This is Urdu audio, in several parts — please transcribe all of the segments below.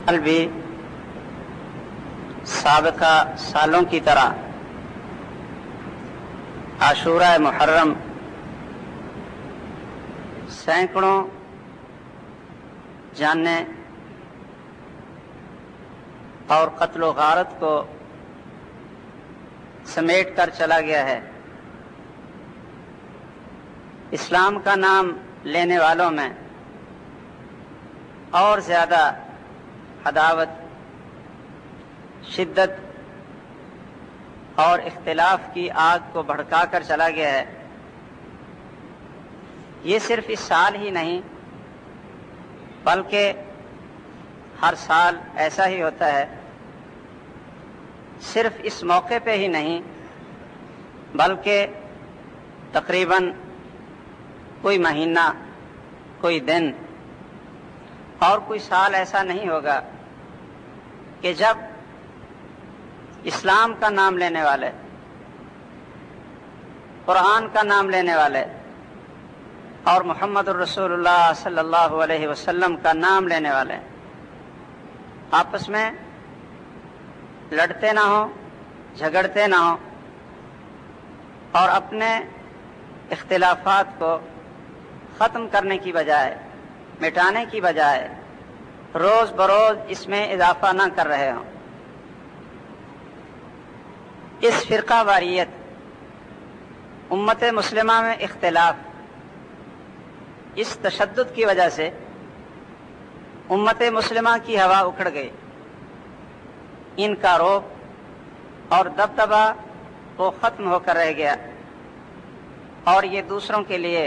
سال بھی سابقہ سالوں کی طرح عاشورہ محرم سینکڑوں جانیں اور قتل و غارت کو سمیٹ کر چلا گیا ہے۔ اسلام کا نام لینے والوں میں اور زیادہ عداوت، شدت اور اختلاف کی آگ کو بھڑکا کر چلا گیا ہے۔ یہ صرف اس سال ہی نہیں بلکہ ہر سال ایسا ہی ہوتا ہے۔ صرف اس موقع پہ ہی نہیں بلکہ تقریباً کوئی مہینہ، کوئی دن اور کوئی سال ایسا نہیں ہوگا کہ جب اسلام کا نام لینے والے، قرآن کا نام لینے والے اور محمد الرسول اللہ صلی اللہ علیہ وسلم کا نام لینے والے آپس میں لڑتے نہ ہوں، جھگڑتے نہ ہوں اور اپنے اختلافات کو ختم کرنے کی بجائے، مٹانے کی بجائے روز بروز اس میں اضافہ نہ کر رہے ہوں۔ اس فرقہ واریت، امت مسلمہ میں اختلاف، اس تشدد کی وجہ سے امت مسلمہ کی ہوا اکھڑ گئی۔ ان کا رعب اور دبدبہ وہ ختم ہو کر رہ گیا اور یہ دوسروں کے لیے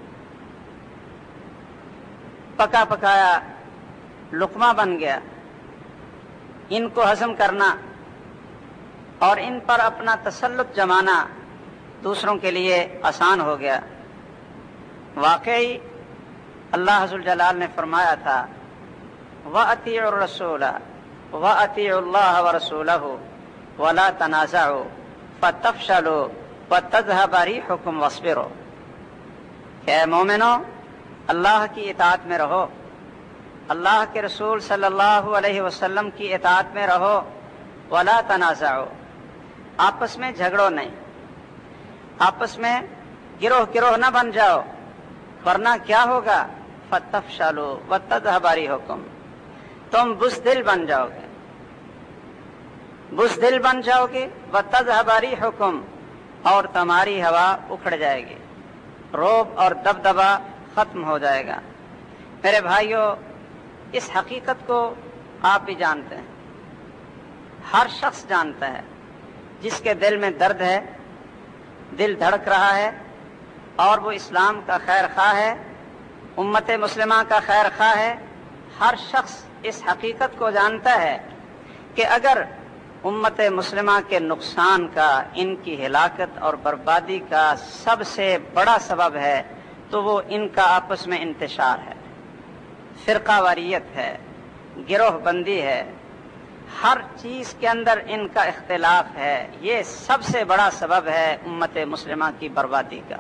پکا پکایا لقمہ بن گیا۔ ان کو ہضم کرنا اور ان پر اپنا تسلط جمانا دوسروں کے لیے آسان ہو گیا۔ واقعی اللہ ذوالجلال نے فرمایا تھا وَأَطِيعُوا الرَّسُولَ وَأَطِيعُوا اللَّهَ وَرَسُولَهُ وَلَا تَنَازَعُوا فَتَفْشَلُوا وَتَذْهَبَ رِيحُكُمْ وَاصْبِرُوا کہ اے مومنو، اللہ کی اطاعت میں رہو، اللہ کے رسول صلی اللہ علیہ وسلم کی اطاعت میں رہو، وَلَا تَنَازَعُوا آپس میں جھگڑو نہیں، آپس میں گروہ گروہ نہ بن جاؤ، ورنہ کیا ہوگا؟ فَتَفْشَلُوا وَتَذْهَبَ رِيحُكُمْ تم بزدل بن جاؤ گے، بزدل بن جاؤ گے، وَتَذْهَبَ رِيحُكُمْ اور تمہاری ہوا اکھڑ جائے گی، رعب اور دبدبہ ختم ہو جائے گا۔ میرے بھائیو، اس حقیقت کو آپ بھی جانتے ہیں، ہر شخص جانتا ہے جس کے دل میں درد ہے، دل دھڑک رہا ہے اور وہ اسلام کا خیر خواہ ہے، امت مسلمہ کا خیر خواہ ہے۔ ہر شخص اس حقیقت کو جانتا ہے کہ اگر امت مسلمہ کے نقصان کا، ان کی ہلاکت اور بربادی کا سب سے بڑا سبب ہے تو وہ ان کا آپس میں انتشار ہے، فرقہ واریت ہے، گروہ بندی ہے، ہر چیز کے اندر ان کا اختلاف ہے۔ یہ سب سے بڑا سبب ہے امت مسلمہ کی بربادی کا۔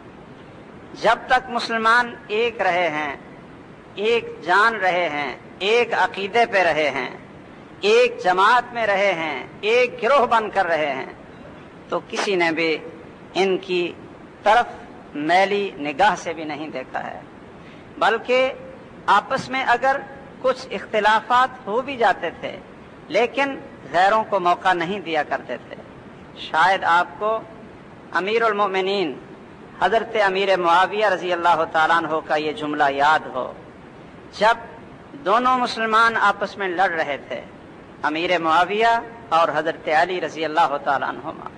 جب تک مسلمان ایک رہے ہیں، ایک جان رہے ہیں، ایک عقیدے پہ رہے ہیں، ایک جماعت میں رہے ہیں، ایک گروہ بن کر رہے ہیں، تو کسی نے بھی ان کی طرف میلی نگاہ سے بھی نہیں دیکھا ہے، بلکہ آپس میں اگر کچھ اختلافات ہو بھی جاتے تھے لیکن غیروں کو موقع نہیں دیا کرتے تھے۔ شاید آپ کو امیر المؤمنین حضرت امیر معاویہ رضی اللہ تعالیٰ عنہ کا یہ جملہ یاد ہو، جب دونوں مسلمان آپس میں لڑ رہے تھے، امیر معاویہ اور حضرت علی رضی اللہ تعالیٰ عنہما۔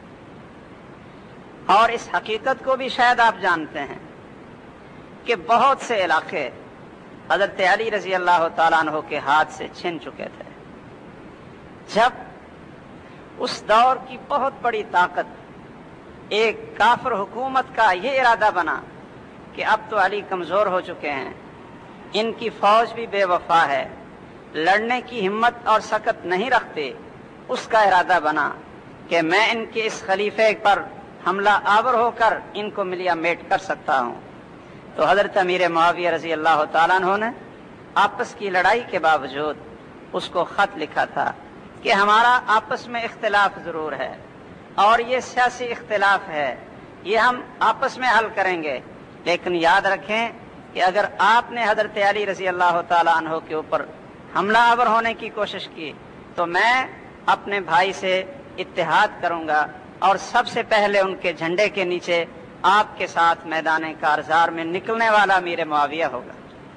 اور اس حقیقت کو بھی شاید آپ جانتے ہیں کہ بہت سے علاقے حضرت علی رضی اللہ تعالیٰ عنہ کے ہاتھ سے چھن چکے تھے۔ جب اس دور کی بہت بڑی طاقت ایک کافر حکومت کا یہ ارادہ بنا کہ اب تو علی کمزور ہو چکے ہیں، ان کی فوج بھی بے وفا ہے، لڑنے کی ہمت اور سکت نہیں رکھتے، اس کا ارادہ بنا کہ میں ان کے اس خلیفے پر حملہ آور ہو کر ان کو ملیا میٹ کر سکتا ہوں۔ تو حضرت امیر معاویہ رضی اللہ تعالیٰ عنہ نے آپس کی لڑائی کے باوجود اس کو خط لکھا تھا کہ ہمارا آپس میں اختلاف ضرور ہے اور یہ سیاسی اختلاف ہے، یہ ہم آپس میں حل کریں گے، لیکن یاد رکھیں کہ اگر آپ نے حضرت علی رضی اللہ تعالیٰ عنہ کے اوپر حملہ آور ہونے کی کوشش کی تو میں اپنے بھائی سے اتحاد کروں گا اور سب سے پہلے ان کے جھنڈے کے نیچے آپ کے ساتھ میدان کارزار میں نکلنے والا امیر معاویہ ہوگا۔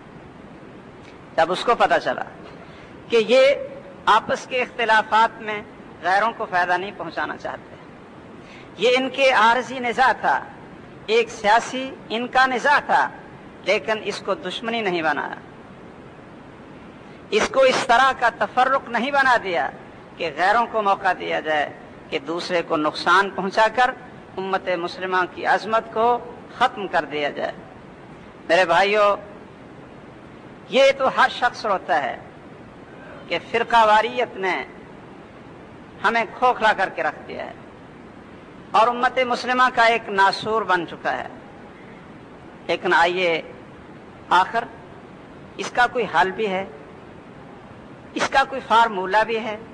جب اس کو پتا چلا کہ یہ آپس کے اختلافات میں غیروں کو فائدہ نہیں پہنچانا چاہتے، یہ ان کے عارضی نزاع تھا، ایک سیاسی ان کا نزاع تھا، لیکن اس کو دشمنی نہیں بنایا، اس کو اس طرح کا تفرق نہیں بنا دیا کہ غیروں کو موقع دیا جائے کہ دوسرے کو نقصان پہنچا کر امت مسلمہ کی عظمت کو ختم کر دیا جائے۔ میرے بھائیوں، یہ تو ہر شخص روتا ہے کہ فرقہ واریت نے ہمیں کھوکھلا کر کے رکھ دیا ہے اور امت مسلمہ کا ایک ناسور بن چکا ہے، لیکن آئیے آخر اس کا کوئی حل بھی ہے، اس کا کوئی فارمولہ بھی ہے۔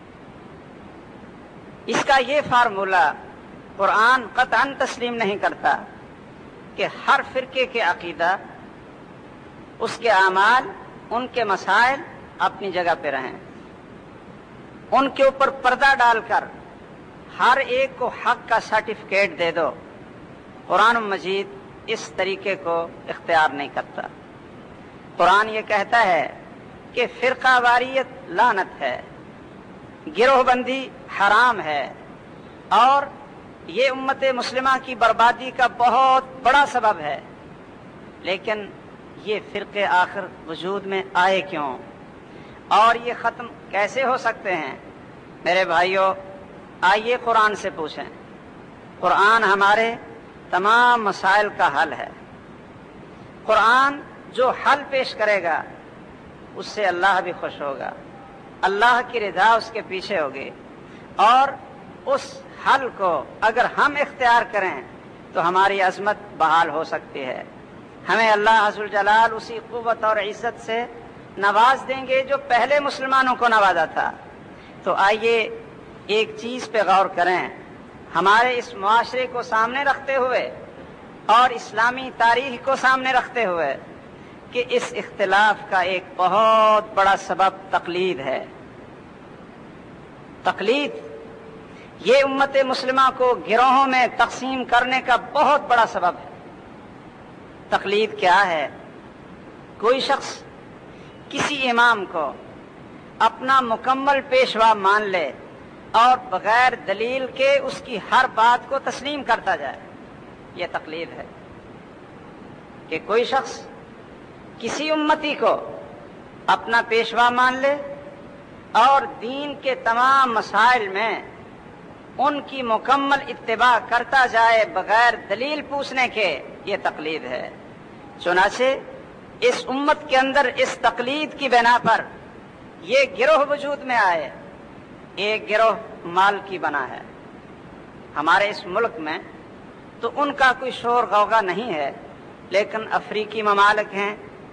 اس کا یہ فارمولہ قرآن قطعاً تسلیم نہیں کرتا کہ ہر فرقے کے عقیدہ، اس کے اعمال، ان کے مسائل اپنی جگہ پہ رہیں، ان کے اوپر پردہ ڈال کر ہر ایک کو حق کا سرٹیفکیٹ دے دو۔ قرآن مجید اس طریقے کو اختیار نہیں کرتا۔ قرآن یہ کہتا ہے کہ فرقہ واریت لعنت ہے، گروہ بندی حرام ہے اور یہ امت مسلمہ کی بربادی کا بہت بڑا سبب ہے، لیکن یہ فرقے آخر وجود میں آئے کیوں اور یہ ختم کیسے ہو سکتے ہیں؟ میرے بھائیوں، آئیے قرآن سے پوچھیں۔ قرآن ہمارے تمام مسائل کا حل ہے۔ قرآن جو حل پیش کرے گا اس سے اللہ بھی خوش ہوگا، اللہ کی رضا اس کے پیچھے ہوگی، اور اس حل کو اگر ہم اختیار کریں تو ہماری عظمت بحال ہو سکتی ہے۔ ہمیں اللہ عز وجل اسی قوت اور عزت سے نواز دیں گے جو پہلے مسلمانوں کو نوازا تھا۔ تو آئیے ایک چیز پہ غور کریں، ہمارے اس معاشرے کو سامنے رکھتے ہوئے اور اسلامی تاریخ کو سامنے رکھتے ہوئے کہ اس اختلاف کا ایک بہت بڑا سبب تقلید ہے۔ تقلید یہ امت مسلمہ کو گروہوں میں تقسیم کرنے کا بہت بڑا سبب ہے۔ تقلید کیا ہے؟ کوئی شخص کسی امام کو اپنا مکمل پیشوا مان لے اور بغیر دلیل کے اس کی ہر بات کو تسلیم کرتا جائے، یہ تقلید ہے۔ کہ کوئی شخص کسی امتی کو اپنا پیشوا مان لے اور دین کے تمام مسائل میں ان کی مکمل اتباع کرتا جائے بغیر دلیل پوچھنے کے، یہ تقلید ہے۔ چنانچہ اس امت کے اندر اس تقلید کی بنا پر یہ گروہ وجود میں آئے۔ ایک گروہ مال کی بنا ہے ہمارے اس ملک میں، تو ان کا کوئی شور غوغا نہیں ہے، لیکن افریقی ممالک ہیں،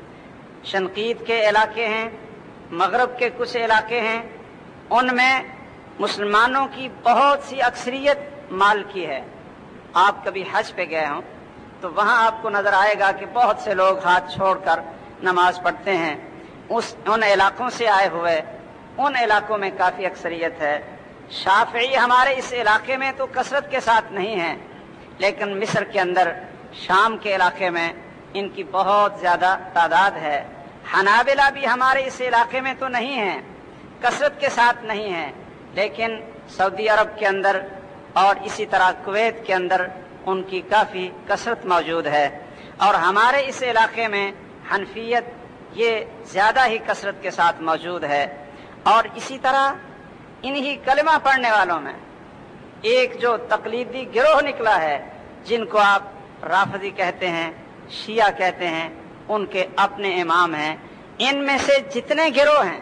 شنقیط کے علاقے ہیں، مغرب کے کچھ علاقے ہیں، ان میں مسلمانوں کی بہت سی اکثریت مال کی ہے۔ آپ کبھی حج پہ گئے ہوں تو وہاں آپ کو نظر آئے گا کہ بہت سے لوگ ہاتھ چھوڑ کر نماز پڑھتے ہیں، ان علاقوں سے آئے ہوئے، ان علاقوں میں کافی اکثریت ہے۔ شافعی ہمارے اس علاقے میں تو کثرت کے ساتھ نہیں ہیں، لیکن مصر کے اندر، شام کے علاقے میں ان کی بہت زیادہ تعداد ہے۔ حنابلہ بھی ہمارے اس علاقے میں تو نہیں ہیں، کثرت کے ساتھ نہیں ہیں، لیکن سعودی عرب کے اندر اور اسی طرح کویت کے اندر ان کی کافی کثرت موجود ہے، اور ہمارے اس علاقے میں حنفیت یہ زیادہ ہی کثرت کے ساتھ موجود ہے۔ اور اسی طرح انہی کلمہ پڑھنے والوں میں ایک جو تقلیدی گروہ نکلا ہے، جن کو آپ رافضی کہتے ہیں، شیعہ کہتے ہیں، ان کے اپنے امام ہیں۔ ان میں سے جتنے گروہ ہیں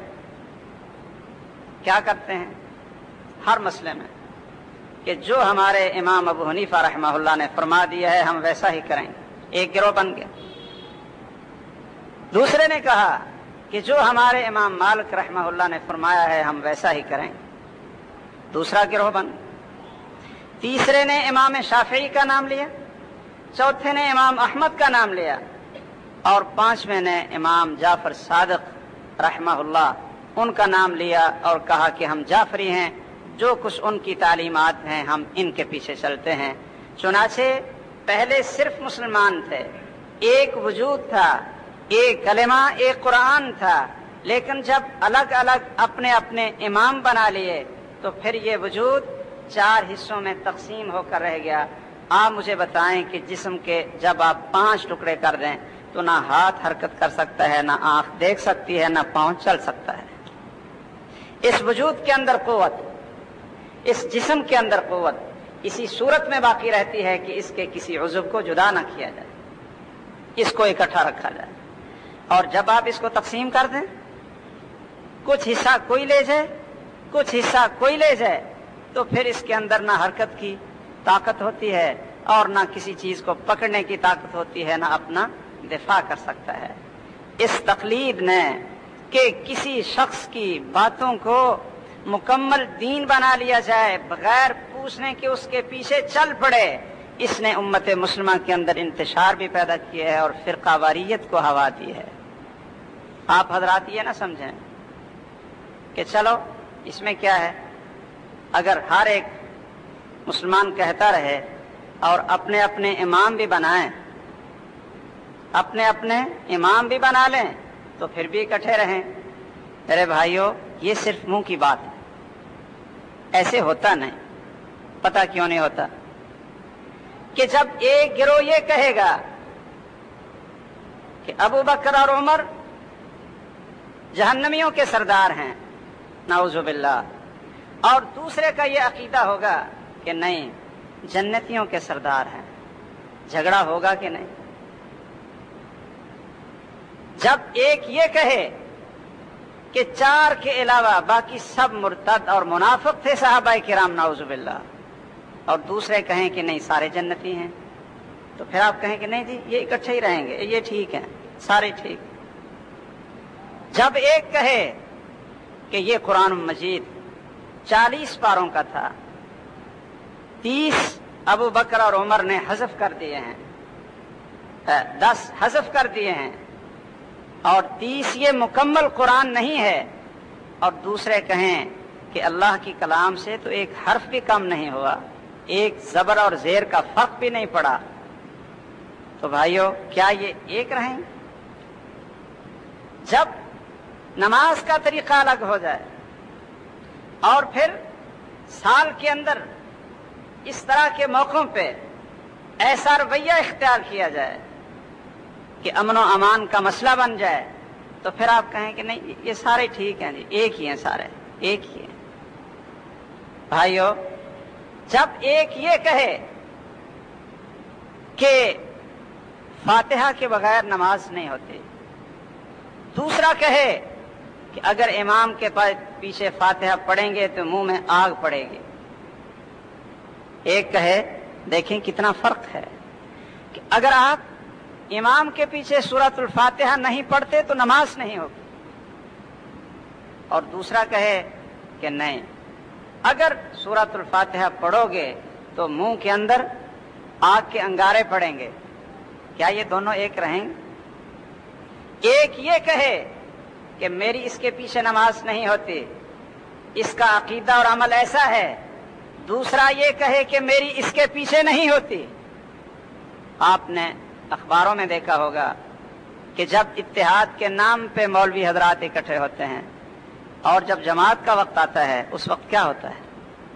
کیا کرتے ہیں ہر مسئلے میں کہ جو ہمارے امام ابو حنیفہ رحمہ اللہ نے فرما دیا ہے ہم ویسا ہی کریں گے۔ ایک گروہ بن گیا۔ دوسرے نے کہا کہ جو ہمارے امام مالک رحمہ اللہ نے فرمایا ہے ہم ویسا ہی کریں. دوسرا گروہ بن. تیسرے نے امام شافعی کا نام لیا، چوتھے نے امام احمد کا نام لیا، اور پانچویں نے امام جعفر صادق رحمہ اللہ ان کا نام لیا اور کہا کہ ہم جعفری ہیں، جو کچھ ان کی تعلیمات ہیں ہم ان کے پیچھے چلتے ہیں. چنانچہ پہلے صرف مسلمان تھے، ایک وجود تھا، ایک کلمہ، ایک قرآن تھا، لیکن جب الگ الگ اپنے اپنے امام بنا لیے تو پھر یہ وجود 4 حصوں میں تقسیم ہو کر رہ گیا. آپ مجھے بتائیں کہ جسم کے جب آپ 5 ٹکڑے کر دیں تو نہ ہاتھ حرکت کر سکتا ہے، نہ آنکھ دیکھ سکتی ہے، نہ پاؤں چل سکتا ہے. اس وجود کے اندر قوت، اس جسم کے اندر قوت اسی صورت میں باقی رہتی ہے کہ اس کے کسی عضو کو جدا نہ کیا جائے، اس کو اکٹھا رکھا جائے. اور جب آپ اس کو تقسیم کر دیں، کچھ حصہ کوئی لے جائے، کچھ حصہ کوئی لے جائے، تو پھر اس کے اندر نہ حرکت کی طاقت ہوتی ہے اور نہ کسی چیز کو پکڑنے کی طاقت ہوتی ہے، نہ اپنا دفاع کر سکتا ہے. اس تقلید نے کہ کسی شخص کی باتوں کو مکمل دین بنا لیا جائے بغیر پوچھنے کہ اس کے پیچھے چل پڑے، اس نے امت مسلمہ کے اندر انتشار بھی پیدا کیا ہے اور فرقہ واریت کو ہوا دی ہے. آپ حضرات یہ نہ سمجھیں کہ چلو اس میں کیا ہے، اگر ہر ایک مسلمان کہتا رہے اور اپنے اپنے امام بھی بنائیں، اپنے اپنے امام بھی بنا لیں تو پھر بھی اکٹھے رہیں. میرے بھائیوں، یہ صرف منہ کی بات ہے، ایسے ہوتا نہیں. پتہ کیوں نہیں ہوتا؟ کہ جب ایک گروہ یہ کہے گا کہ ابو بکر اور عمر جہنمیوں کے سردار ہیں، نعوذ باللہ، اور دوسرے کا یہ عقیدہ ہوگا کہ نہیں جنتیوں کے سردار ہیں، جھگڑا ہوگا کہ نہیں؟ جب ایک یہ کہے کہ 4 کے علاوہ باقی سب مرتد اور منافق تھے صحابہ کرام نعوذ باللہ، اور دوسرے کہیں کہ نہیں سارے جنتی ہیں، تو پھر آپ کہیں کہ نہیں جی یہ اکٹھے ہی رہیں گے، یہ ٹھیک ہیں، سارے ٹھیک. جب ایک کہے کہ یہ قرآن مجید 40 پاروں کا تھا، 30 ابو بکر اور عمر نے حذف کر دیے ہیں، 10 حذف کر دیے ہیں، اور 30 یہ مکمل قرآن نہیں ہے، اور دوسرے کہیں کہ اللہ کی کلام سے تو ایک حرف بھی کم نہیں ہوا، ایک زبر اور زیر کا فرق بھی نہیں پڑا، تو بھائیو کیا یہ ایک رہیں؟ جب نماز کا طریقہ الگ ہو جائے اور پھر سال کے اندر اس طرح کے موقعوں پہ ایسا رویہ اختیار کیا جائے کہ امن و امان کا مسئلہ بن جائے، تو پھر آپ کہیں کہ نہیں یہ سارے ٹھیک ہیں جی، ایک ہی ہیں، سارے ایک ہی ہیں. بھائیو، جب ایک یہ کہے کہ فاتحہ کے بغیر نماز نہیں ہوتی، دوسرا کہے کہ اگر امام کے پیچھے فاتحہ پڑھیں گے تو منہ میں آگ پڑے گی، ایک کہے، دیکھیں کتنا فرق ہے کہ اگر آپ امام کے پیچھے سورۃ الفاتحہ نہیں پڑھتے تو نماز نہیں ہوگی، اور دوسرا کہے کہ نہیں اگر سورۃ الفاتحہ پڑھو گے تو منہ کے اندر آگ کے انگارے پڑیں گے. کیا یہ دونوں ایک رہیں؟ ایک یہ کہے کہ میری اس کے پیچھے نماز نہیں ہوتی، اس کا عقیدہ اور عمل ایسا ہے، دوسرا یہ کہے کہ میری اس کے پیچھے نہیں ہوتی. آپ نے اخباروں میں دیکھا ہوگا کہ جب اتحاد کے نام پہ مولوی حضرات اکٹھے ہوتے ہیں اور جب جماعت کا وقت آتا ہے اس وقت کیا ہوتا ہے؟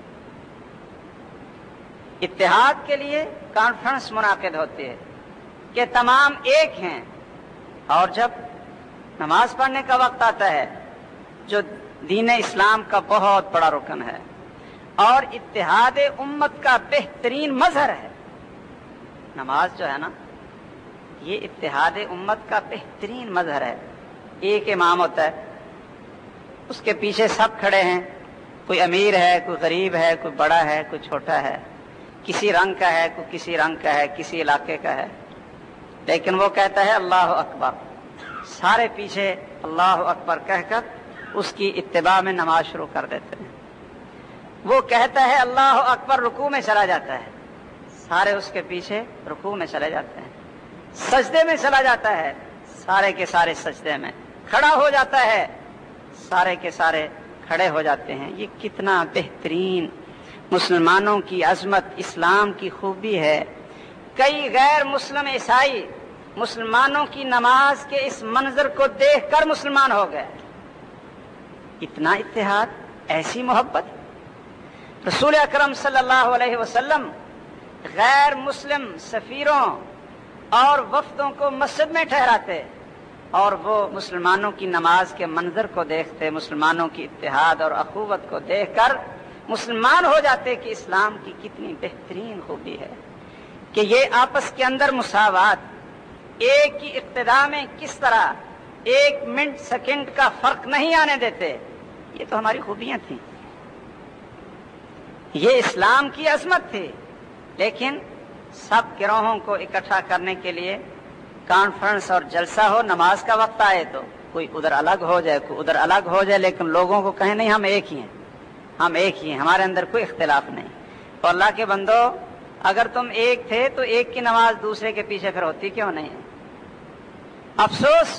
اتحاد کے لیے کانفرنس منعقد ہوتی ہے کہ تمام ایک ہیں، اور جب نماز پڑھنے کا وقت آتا ہے جو دین اسلام کا بہت بڑا رکن ہے اور اتحاد امت کا بہترین مظہر ہے، نماز جو ہے نا یہ اتحاد امت کا بہترین مظہر ہے. ایک امام ہوتا ہے، اس کے پیچھے سب کھڑے ہیں، کوئی امیر ہے، کوئی غریب ہے، کوئی بڑا ہے، کوئی چھوٹا ہے، کسی رنگ کا ہے، کوئی کسی رنگ کا ہے، کسی علاقے کا ہے، لیکن وہ کہتا ہے اللہ اکبر، سارے پیچھے اللہ اکبر کہہ کر اس کی اتباع میں نماز شروع کر دیتے ہیں. وہ کہتا ہے اللہ اکبر، رکوع میں چلا جاتا ہے، سارے اس کے پیچھے رکوع میں چلے جاتے ہیں. سجدے میں چلا جاتا ہے، سارے کے سارے سجدے میں. کھڑا ہو جاتا ہے، سارے کے سارے کھڑے ہو جاتے ہیں. یہ کتنا بہترین مسلمانوں کی عظمت، اسلام کی خوبی ہے. کئی غیر مسلم عیسائی مسلمانوں کی نماز کے اس منظر کو دیکھ کر مسلمان ہو گئے. اتنا اتحاد، ایسی محبت. رسول اکرم صلی اللہ علیہ وسلم غیر مسلم سفیروں اور وفدوں کو مسجد میں ٹھہراتے اور وہ مسلمانوں کی نماز کے منظر کو دیکھتے، مسلمانوں کی اتحاد اور اخوت کو دیکھ کر مسلمان ہو جاتے کہ اسلام کی کتنی بہترین خوبی ہے کہ یہ آپس کے اندر مساوات، ایک کی اقتداء میں کس طرح 1 منٹ سیکنڈ کا فرق نہیں آنے دیتے. یہ تو ہماری خوبیاں تھیں، یہ اسلام کی عظمت تھی. لیکن سب گروہوں کو اکٹھا کرنے کے لیے کانفرنس اور جلسہ ہو، نماز کا وقت آئے تو کوئی ادھر الگ ہو جائے، کوئی ادھر الگ ہو جائے، لیکن لوگوں کو کہیں نہیں ہم ایک ہی ہیں، ہم ایک ہی ہیں، ہمارے اندر کوئی اختلاف نہیں. تو اللہ کے بندو، اگر تم ایک تھے تو ایک کی نماز دوسرے کے پیچھے پھر ہوتی کیوں نہیں؟ افسوس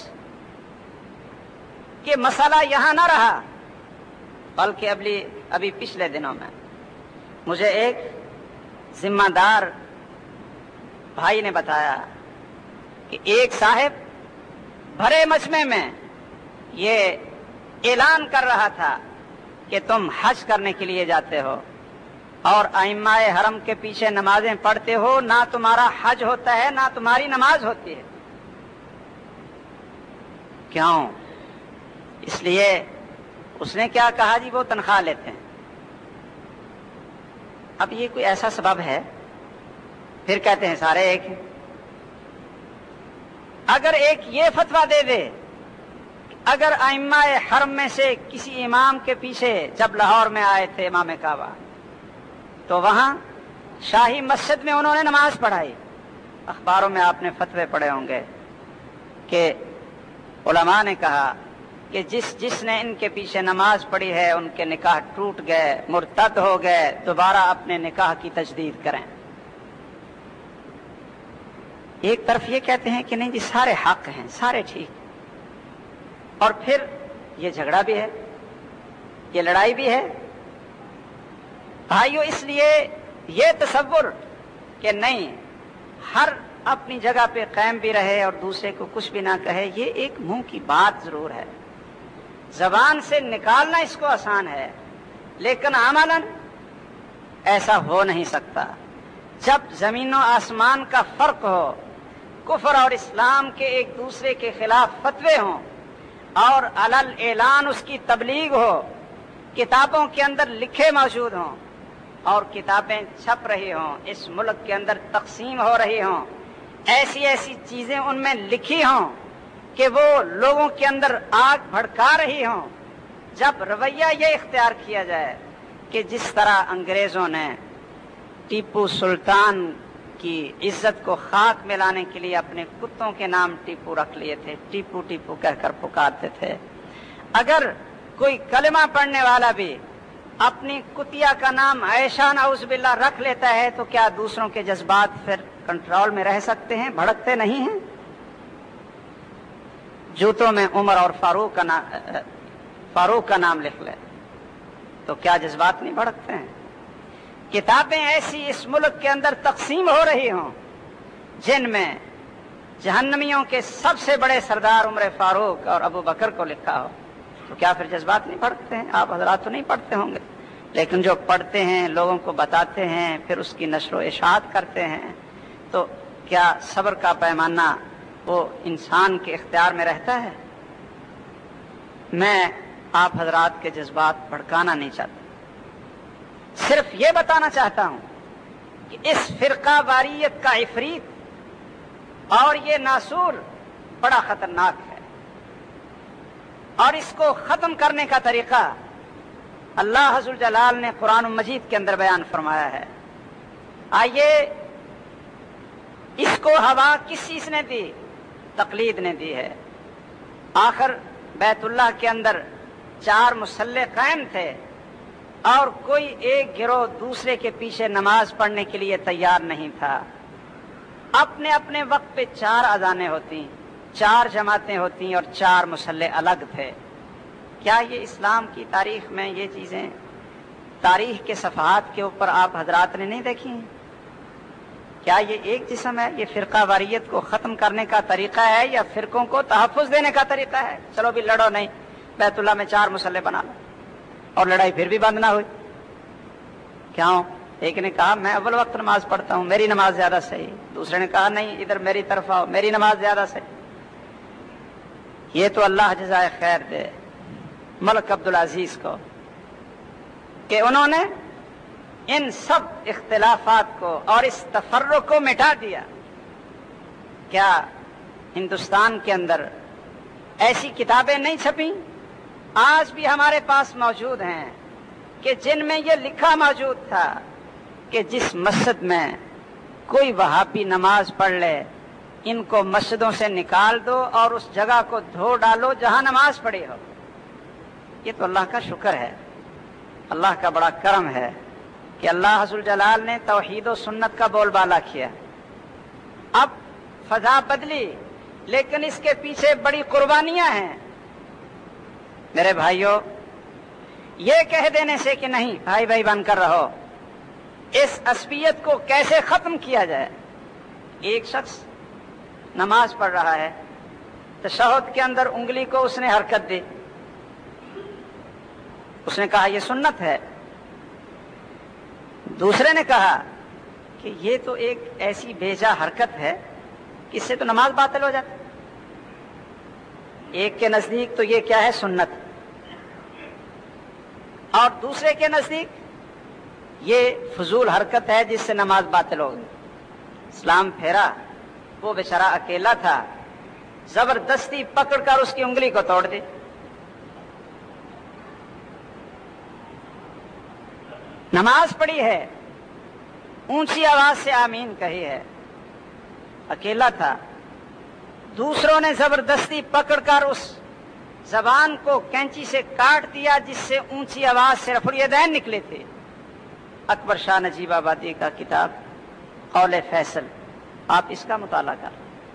کہ مسئلہ یہاں نہ رہا، بلکہ ابھی پچھلے دنوں میں مجھے ایک ذمہ دار بھائی نے بتایا کہ ایک صاحب بھرے مجمع میں یہ اعلان کر رہا تھا کہ تم حج کرنے کے لیے جاتے ہو اور ائمہ حرم کے پیچھے نمازیں پڑھتے ہو، نہ تمہارا حج ہوتا ہے نہ تمہاری نماز ہوتی ہے. کیوں؟ اس لیے اس نے کیا کہا جی، وہ تنخواہ لیتے ہیں. اب یہ کوئی ایسا سبب ہے؟ پھر کہتے ہیں سارے ایک ہیں. اگر ایک یہ فتویٰ دے دے، اگر ائمہ حرم میں سے کسی امام کے پیچھے جب لاہور میں آئے تھے امام کعبہ تو وہاں شاہی مسجد میں انہوں نے نماز پڑھائی، اخباروں میں آپ نے فتوے پڑھے ہوں گے کہ علماء نے کہا کہ جس نے ان کے پیچھے نماز پڑھی ہے ان کے نکاح ٹوٹ گئے، مرتد ہو گئے، دوبارہ اپنے نکاح کی تجدید کریں. ایک طرف یہ کہتے ہیں کہ نہیں جی سارے حق ہیں، سارے ٹھیک، اور پھر یہ جھگڑا بھی ہے، یہ لڑائی بھی ہے. بھائیو، اس لیے یہ تصور کہ نہیں ہر اپنی جگہ پہ قائم بھی رہے اور دوسرے کو کچھ بھی نہ کہے، یہ ایک منہ کی بات ضرور ہے، زبان سے نکالنا اس کو آسان ہے، لیکن عملاً ایسا ہو نہیں سکتا. جب زمین و آسمان کا فرق ہو، کفر اور اسلام کے ایک دوسرے کے خلاف فتوے ہوں اور علل اعلان اس کی تبلیغ ہو، کتابوں کے اندر لکھے موجود ہوں اور کتابیں چھپ رہی ہوں، اس ملک کے اندر تقسیم ہو رہی ہوں، ایسی ایسی چیزیں ان میں لکھی ہوں کہ وہ لوگوں کے اندر آگ بھڑکا رہی ہوں. جب رویہ یہ اختیار کیا جائے کہ جس طرح انگریزوں نے ٹیپو سلطان کی عزت کو خاک میں لانے کے لیے اپنے کتوں کے نام ٹیپو رکھ لیے تھے، ٹیپو ٹیپو کہہ کر پکارتے تھے، اگر کوئی کلمہ پڑھنے والا بھی اپنی کتیا کا نام عائشہ نعوذ باللہ رکھ لیتا ہے تو کیا دوسروں کے جذبات پھر کنٹرول میں رہ سکتے ہیں؟ بھڑکتے نہیں ہیں؟ جوتوں میں عمر اور فاروق کا نام لکھ لے تو کیا جذبات نہیں بھڑکتے ہیں؟ کتابیں ایسی اس ملک کے اندر تقسیم ہو رہی ہوں جن میں جہنمیوں کے سب سے بڑے سردار عمر فاروق اور ابو بکر کو لکھا ہو تو کیا پھر جذبات نہیں بھڑکتے ہیں؟ آپ حضرات تو نہیں پڑھتے ہوں گے، لیکن جو پڑھتے ہیں، لوگوں کو بتاتے ہیں، پھر اس کی نشر و اشاعت کرتے ہیں، تو کیا صبر کا پیمانہ وہ انسان کے اختیار میں رہتا ہے؟ میں آپ حضرات کے جذبات بھڑکانا نہیں چاہتا، صرف یہ بتانا چاہتا ہوں کہ اس فرقہ واریت کا عفریت اور یہ ناسور بڑا خطرناک ہے، اور اس کو ختم کرنے کا طریقہ اللہ عز و جلال نے قرآن مجید کے اندر بیان فرمایا ہے. آئیے اس کو ہوا کس چیز نے دی؟ تقلید نے دی ہے. آخر بیت اللہ کے اندر 4 مصلے قائم تھے اور کوئی ایک گروہ دوسرے کے پیچھے نماز پڑھنے کے لیے تیار نہیں تھا. اپنے اپنے وقت پہ 4 اذانیں ہوتی، 4 جماعتیں ہوتی اور 4 مصلے الگ تھے. کیا یہ اسلام کی تاریخ میں یہ چیزیں تاریخ کے صفحات کے اوپر آپ حضرات نے نہیں دیکھی ہیں؟ کیا یہ ایک جسم ہے؟ یہ فرقہ واریت کو ختم کرنے کا طریقہ ہے یا فرقوں کو تحفظ دینے کا طریقہ ہے؟ چلو بھی لڑو نہیں، بیت اللہ میں 4 مصلے بنا لو، اور لڑائی پھر بھی بند نہ ہوئی. کیوں؟ ایک نے کہا میں اول وقت نماز پڑھتا ہوں، میری نماز زیادہ صحیح. دوسرے نے کہا نہیں، ادھر میری طرف آؤ، میری نماز زیادہ صحیح. یہ تو اللہ جزائے خیر دے ملک عبدالعزیز کو کہ انہوں نے ان سب اختلافات کو اور اس تفرق کو مٹا دیا. کیا ہندوستان کے اندر ایسی کتابیں نہیں چھپیں؟ آج بھی ہمارے پاس موجود ہیں کہ جن میں یہ لکھا موجود تھا کہ جس مسجد میں کوئی وہابی نماز پڑھ لے ان کو مسجدوں سے نکال دو اور اس جگہ کو دھو ڈالو جہاں نماز پڑھی ہو. یہ تو اللہ کا شکر ہے، اللہ کا بڑا کرم ہے کہ اللہ حضر جلال نے توحید و سنت کا بول بالا کیا. اب فضا بدلی، لیکن اس کے پیچھے بڑی قربانیاں ہیں. میرے بھائیوں، یہ کہہ دینے سے کہ نہیں بھائی بھائی بن کر رہو، اس عصبیت کو کیسے ختم کیا جائے؟ ایک شخص نماز پڑھ رہا ہے، تشہد کے اندر انگلی کو اس نے حرکت دی، اس نے کہا یہ سنت ہے. دوسرے نے کہا کہ یہ تو ایک ایسی بیجا حرکت ہے کہ اس سے تو نماز باطل ہو جاتی. ایک کے نزدیک تو یہ کیا ہے؟ سنت. اور دوسرے کے نزدیک یہ فضول حرکت ہے جس سے نماز باطل ہو گئی. اسلام پھیرا، وہ بیچارہ اکیلا تھا، زبردستی پکڑ کر اس کی انگلی کو توڑ دی. نماز پڑھی ہے، اونچی آواز سے آمین کہی ہے، اکیلا تھا. دوسروں نے زبردستی پکڑ کر اس زبان کو کینچی سے کاٹ دیا جس سے اونچی آواز سے رفع الیدین نکلے تھے. اکبر شاہ نجیب آبادی کا کتاب قول فیصل، آپ اس کا مطالعہ کر،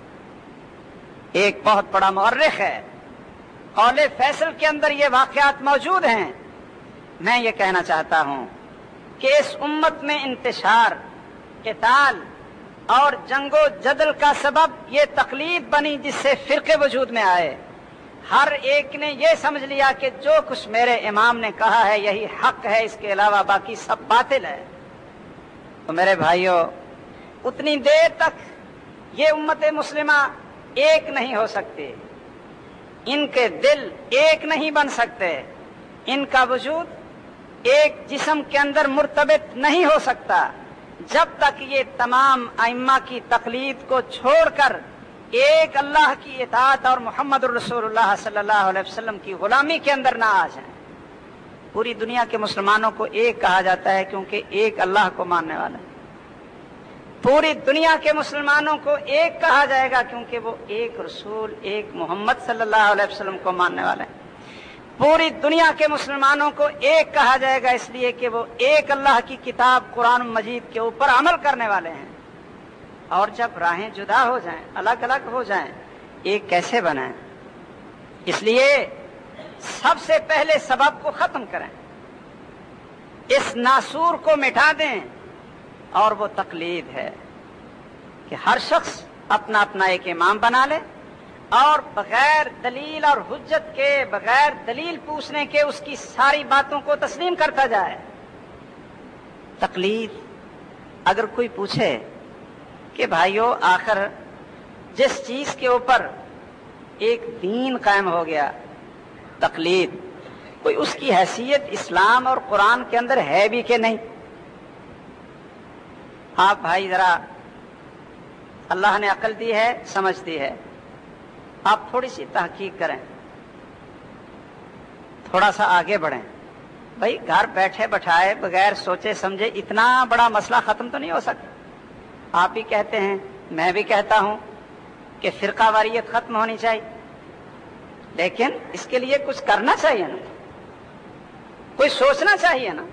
ایک بہت بڑا مورخ ہے. قول فیصل کے اندر یہ واقعات موجود ہیں. میں یہ کہنا چاہتا ہوں کہ اس امت میں انتشار، قتال اور جنگ و جدل کا سبب یہ تقلید بنی جس سے فرقے وجود میں آئے. ہر ایک نے یہ سمجھ لیا کہ جو کچھ میرے امام نے کہا ہے یہی حق ہے، اس کے علاوہ باقی سب باطل ہے. تو میرے بھائیوں، اتنی دیر تک یہ امت مسلمہ ایک نہیں ہو سکتی، ان کے دل ایک نہیں بن سکتے، ان کا وجود ایک جسم کے اندر مرتبط نہیں ہو سکتا جب تک یہ تمام ائمہ کی تقلید کو چھوڑ کر ایک اللہ کی اطاعت اور محمد الرسول اللہ صلی اللہ علیہ وسلم کی غلامی کے اندر نہ آ جائیں. پوری دنیا کے مسلمانوں کو ایک کہا جاتا ہے کیونکہ ایک اللہ کو ماننے والا ہے. پوری دنیا کے مسلمانوں کو ایک کہا جائے گا کیونکہ وہ ایک رسول، ایک محمد صلی اللہ علیہ وسلم کو ماننے والے ہیں. پوری دنیا کے مسلمانوں کو ایک کہا جائے گا اس لیے کہ وہ ایک اللہ کی کتاب قرآن مجید کے اوپر عمل کرنے والے ہیں. اور جب راہیں جدا ہو جائیں، الگ الگ ہو جائیں، ایک کیسے بنائیں؟ اس لیے سب سے پہلے سبب کو ختم کریں، اس ناسور کو مٹا دیں. اور وہ تقلید ہے کہ ہر شخص اپنا اپنا ایک امام بنا لے اور بغیر دلیل اور حجت کے، بغیر دلیل پوچھنے کے اس کی ساری باتوں کو تسلیم کرتا جائے. تقلید. اگر کوئی پوچھے کہ بھائیو آخر جس چیز کے اوپر ایک دین قائم ہو گیا، تقلید، کوئی اس کی حیثیت اسلام اور قرآن کے اندر ہے بھی کہ نہیں؟ آپ بھائی ذرا، اللہ نے عقل دی ہے، سمجھ دی ہے، آپ تھوڑی سی تحقیق کریں، تھوڑا سا آگے بڑھیں. بھائی گھر بیٹھے بٹھائے بغیر سوچے سمجھے اتنا بڑا مسئلہ ختم تو نہیں ہو سکتا. آپ بھی کہتے ہیں، میں بھی کہتا ہوں کہ فرقہ واریت ختم ہونی چاہیے. لیکن اس کے لیے کچھ کرنا چاہیے نا، کوئی سوچنا چاہیے نا۔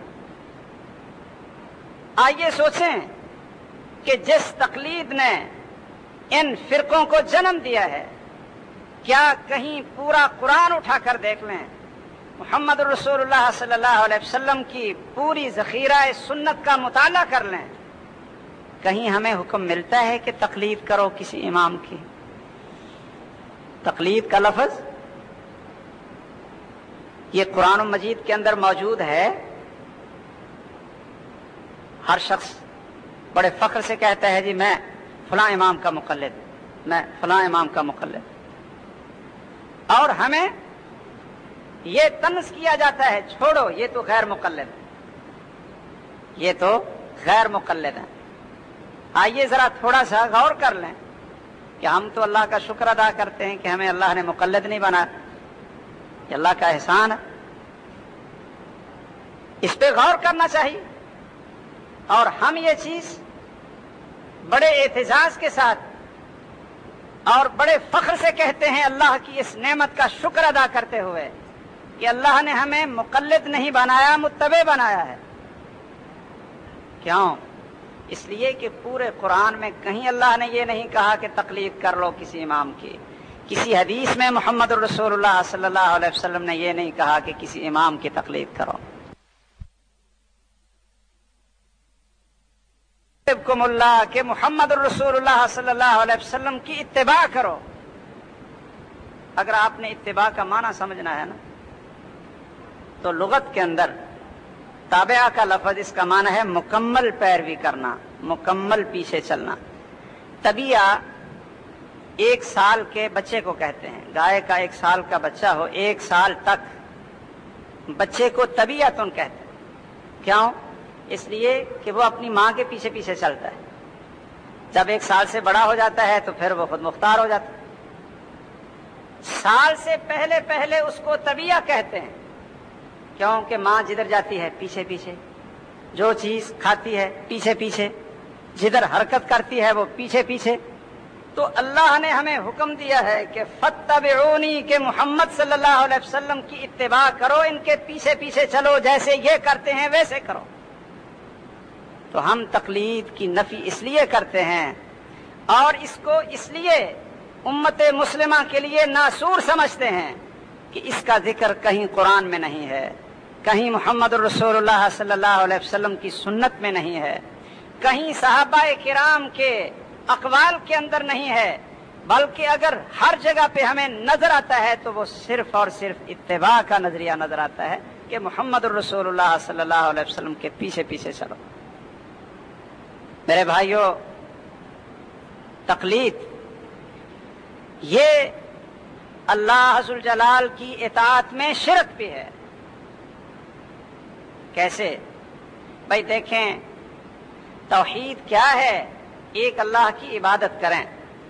آئیے سوچیں کہ جس تقلید نے ان فرقوں کو جنم دیا ہے، کیا کہیں پورا قرآن اٹھا کر دیکھ لیں، محمد رسول اللہ صلی اللہ علیہ وسلم کی پوری ذخیرہ سنت کا مطالعہ کر لیں، کہیں ہمیں حکم ملتا ہے کہ تقلید کرو کسی امام کی؟ تقلید کا لفظ یہ قرآن مجید کے اندر موجود ہے۔ ہر شخص بڑے فخر سے کہتا ہے جی میں فلاں امام کا مقلد، میں فلاں امام کا مقلد، اور ہمیں یہ طنز کیا جاتا ہے چھوڑو یہ تو غیر مقلد، یہ تو غیر مقلد ہے۔ آئیے ذرا تھوڑا سا غور کر لیں کہ ہم تو اللہ کا شکر ادا کرتے ہیں کہ ہمیں اللہ نے مقلد نہیں بنا، یہ اللہ کا احسان ہے، اس پہ غور کرنا چاہیے۔ اور ہم یہ چیز بڑے اعتزاز کے ساتھ اور بڑے فخر سے کہتے ہیں اللہ کی اس نعمت کا شکر ادا کرتے ہوئے کہ اللہ نے ہمیں مقلد نہیں بنایا، متبع بنایا ہے۔ کیوں؟ اس لیے کہ پورے قرآن میں کہیں اللہ نے یہ نہیں کہا کہ تقلید کر لو کسی امام کی، کسی حدیث میں محمد رسول اللہ صلی اللہ علیہ وسلم نے یہ نہیں کہا کہ کسی امام کی تقلید کرو۔ اللہ کہ محمد رسول اللہ صلی اللہ علیہ وسلم کی اتباع کرو۔ اگر آپ نے اتباع کا معنی سمجھنا ہے نا تو لغت کے اندر تابعہ کا لفظ اس کا معنی ہے مکمل پیروی کرنا، مکمل پیچھے چلنا۔ تبیہ 1 سال کے بچے کو کہتے ہیں، گائے کا 1 سال کا بچہ ہو 1 سال تک بچے کو تبیعتن کہتے ہیں۔ کیوں؟ اس لیے کہ وہ اپنی ماں کے پیچھے پیچھے چلتا ہے، جب 1 سال سے بڑا ہو جاتا ہے تو پھر وہ خود مختار ہو جاتا ہے۔ سال سے پہلے پہلے اس کو تبیہ کہتے ہیں، کیونکہ ماں جدھر جاتی ہے پیچھے پیچھے، جو چیز کھاتی ہے پیچھے پیچھے، جدھر حرکت کرتی ہے وہ پیچھے پیچھے۔ تو اللہ نے ہمیں حکم دیا ہے کہ فاتبعونی، کہ محمد صلی اللہ علیہ وسلم کی اتباع کرو، ان کے پیچھے پیچھے چلو، جیسے یہ کرتے ہیں ویسے کرو۔ تو ہم تقلید کی نفی اس لیے کرتے ہیں اور اس کو اس لیے امت مسلمہ کے لیے ناسور سمجھتے ہیں کہ اس کا ذکر کہیں قرآن میں نہیں ہے، کہیں محمد رسول اللہ صلی اللہ علیہ وسلم کی سنت میں نہیں ہے، کہیں صحابہ کرام کے اقوال کے اندر نہیں ہے، بلکہ اگر ہر جگہ پہ ہمیں نظر آتا ہے تو وہ صرف اور صرف اتباع کا نظریہ نظر آتا ہے کہ محمد رسول اللہ صلی اللہ علیہ وسلم کے پیچھے پیچھے چلو۔ میرے بھائیوں، تقلید یہ اللہ ذوالجلال کی اطاعت میں شرک بھی ہے۔ کیسے؟ بھائی دیکھیں، توحید کیا ہے؟ ایک اللہ کی عبادت کریں،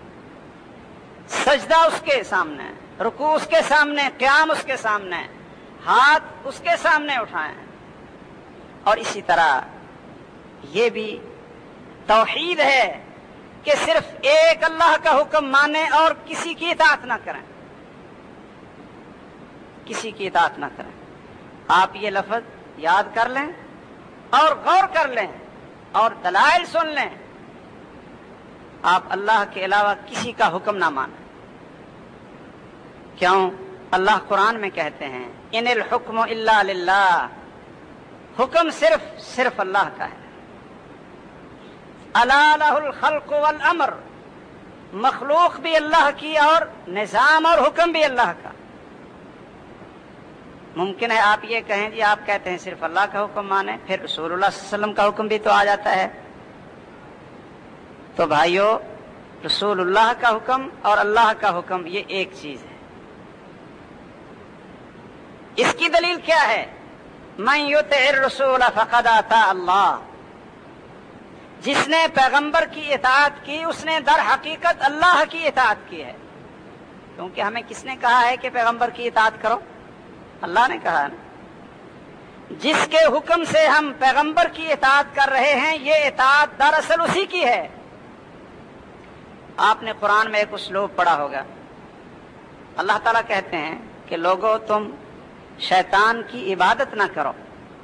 سجدہ اس کے سامنے، رکوع اس کے سامنے، قیام اس کے سامنے، ہاتھ اس کے سامنے اٹھائیں۔ اور اسی طرح یہ بھی توحید ہے کہ صرف ایک اللہ کا حکم مانیں اور کسی کی اطاعت نہ کریں، کسی کی اطاعت نہ کریں۔ آپ یہ لفظ یاد کر لیں اور غور کر لیں اور دلائل سن لیں، آپ اللہ کے علاوہ کسی کا حکم نہ مانیں۔ کیوں؟ اللہ قرآن میں کہتے ہیں ان الحکم الا للہ، حکم صرف اللہ کا ہے۔ الا لہ الخلق والامر، مخلوق بھی اللہ کی اور نظام اور حکم بھی اللہ کا۔ ممکن ہے آپ یہ کہیں جی آپ کہتے ہیں صرف اللہ کا حکم مانیں، پھر رسول اللہ صلی اللہ علیہ وسلم کا حکم بھی تو آ جاتا ہے۔ تو بھائیو، رسول اللہ کا حکم اور اللہ کا حکم یہ ایک چیز ہے۔ اس کی دلیل کیا ہے؟ من یطع الرسول فقد اطاع اللہ، جس نے پیغمبر کی اطاعت کی اس نے در حقیقت اللہ کی اطاعت کی ہے۔ کیونکہ ہمیں کس نے کہا ہے کہ پیغمبر کی اطاعت کرو؟ اللہ نے کہا نا۔ جس کے حکم سے ہم پیغمبر کی اطاعت کر رہے ہیں یہ اطاعت دراصل اسی کی ہے۔ آپ نے قرآن میں ایک اسلوب پڑھا ہوگا، اللہ تعالیٰ کہتے ہیں کہ لوگوں تم شیطان کی عبادت نہ کرو،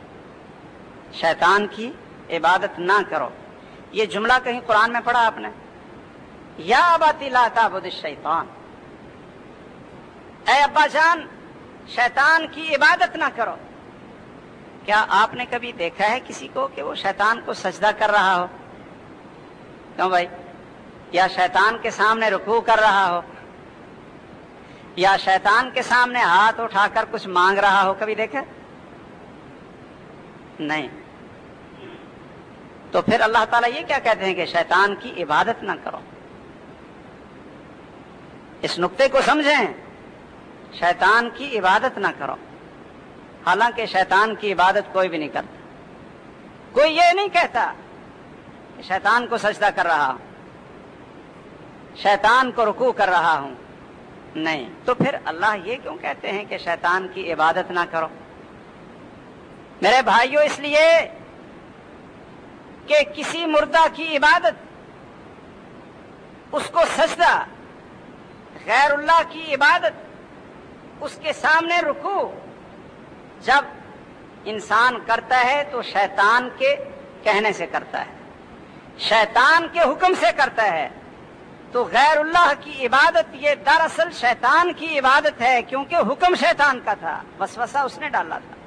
شیطان کی عبادت نہ کرو. یہ جملہ کہیں قرآن میں پڑھا آپ نے؟ یا اباتی لا تعبد الشیطان، اے ابا جان شیطان کی عبادت نہ کرو. کیا آپ نے کبھی دیکھا ہے کسی کو کہ وہ شیطان کو سجدہ کر رہا ہو؟ کیوں بھائی؟ یا شیطان کے سامنے رکوع کر رہا ہو، یا شیطان کے سامنے ہاتھ اٹھا کر کچھ مانگ رہا ہو؟ کبھی دیکھا؟ نہیں. تو پھر اللہ تعالیٰ یہ کیا کہتے ہیں کہ شیطان کی عبادت نہ کرو. اس نقطے کو سمجھیں، شیطان کی عبادت نہ کرو. حالانکہ شیطان کی عبادت کوئی بھی نہیں کرتا. کوئی یہ نہیں کہتا کہ شیطان کو سجدہ کر رہا ہوں، شیطان کو رکوع کر رہا ہوں. نہیں. تو پھر اللہ یہ کیوں کہتے ہیں کہ شیطان کی عبادت نہ کرو؟ میرے بھائیوں، اس لیے کہ کسی مردہ کی عبادت، اس کو سجدہ، غیر اللہ کی عبادت، اس کے سامنے رکوع جب انسان کرتا ہے تو شیطان کے کہنے سے کرتا ہے، شیطان کے حکم سے کرتا ہے. تو غیر اللہ کی عبادت یہ دراصل شیطان کی عبادت ہے، کیونکہ حکم شیطان کا تھا، وسوسہ اس نے ڈالا تھا.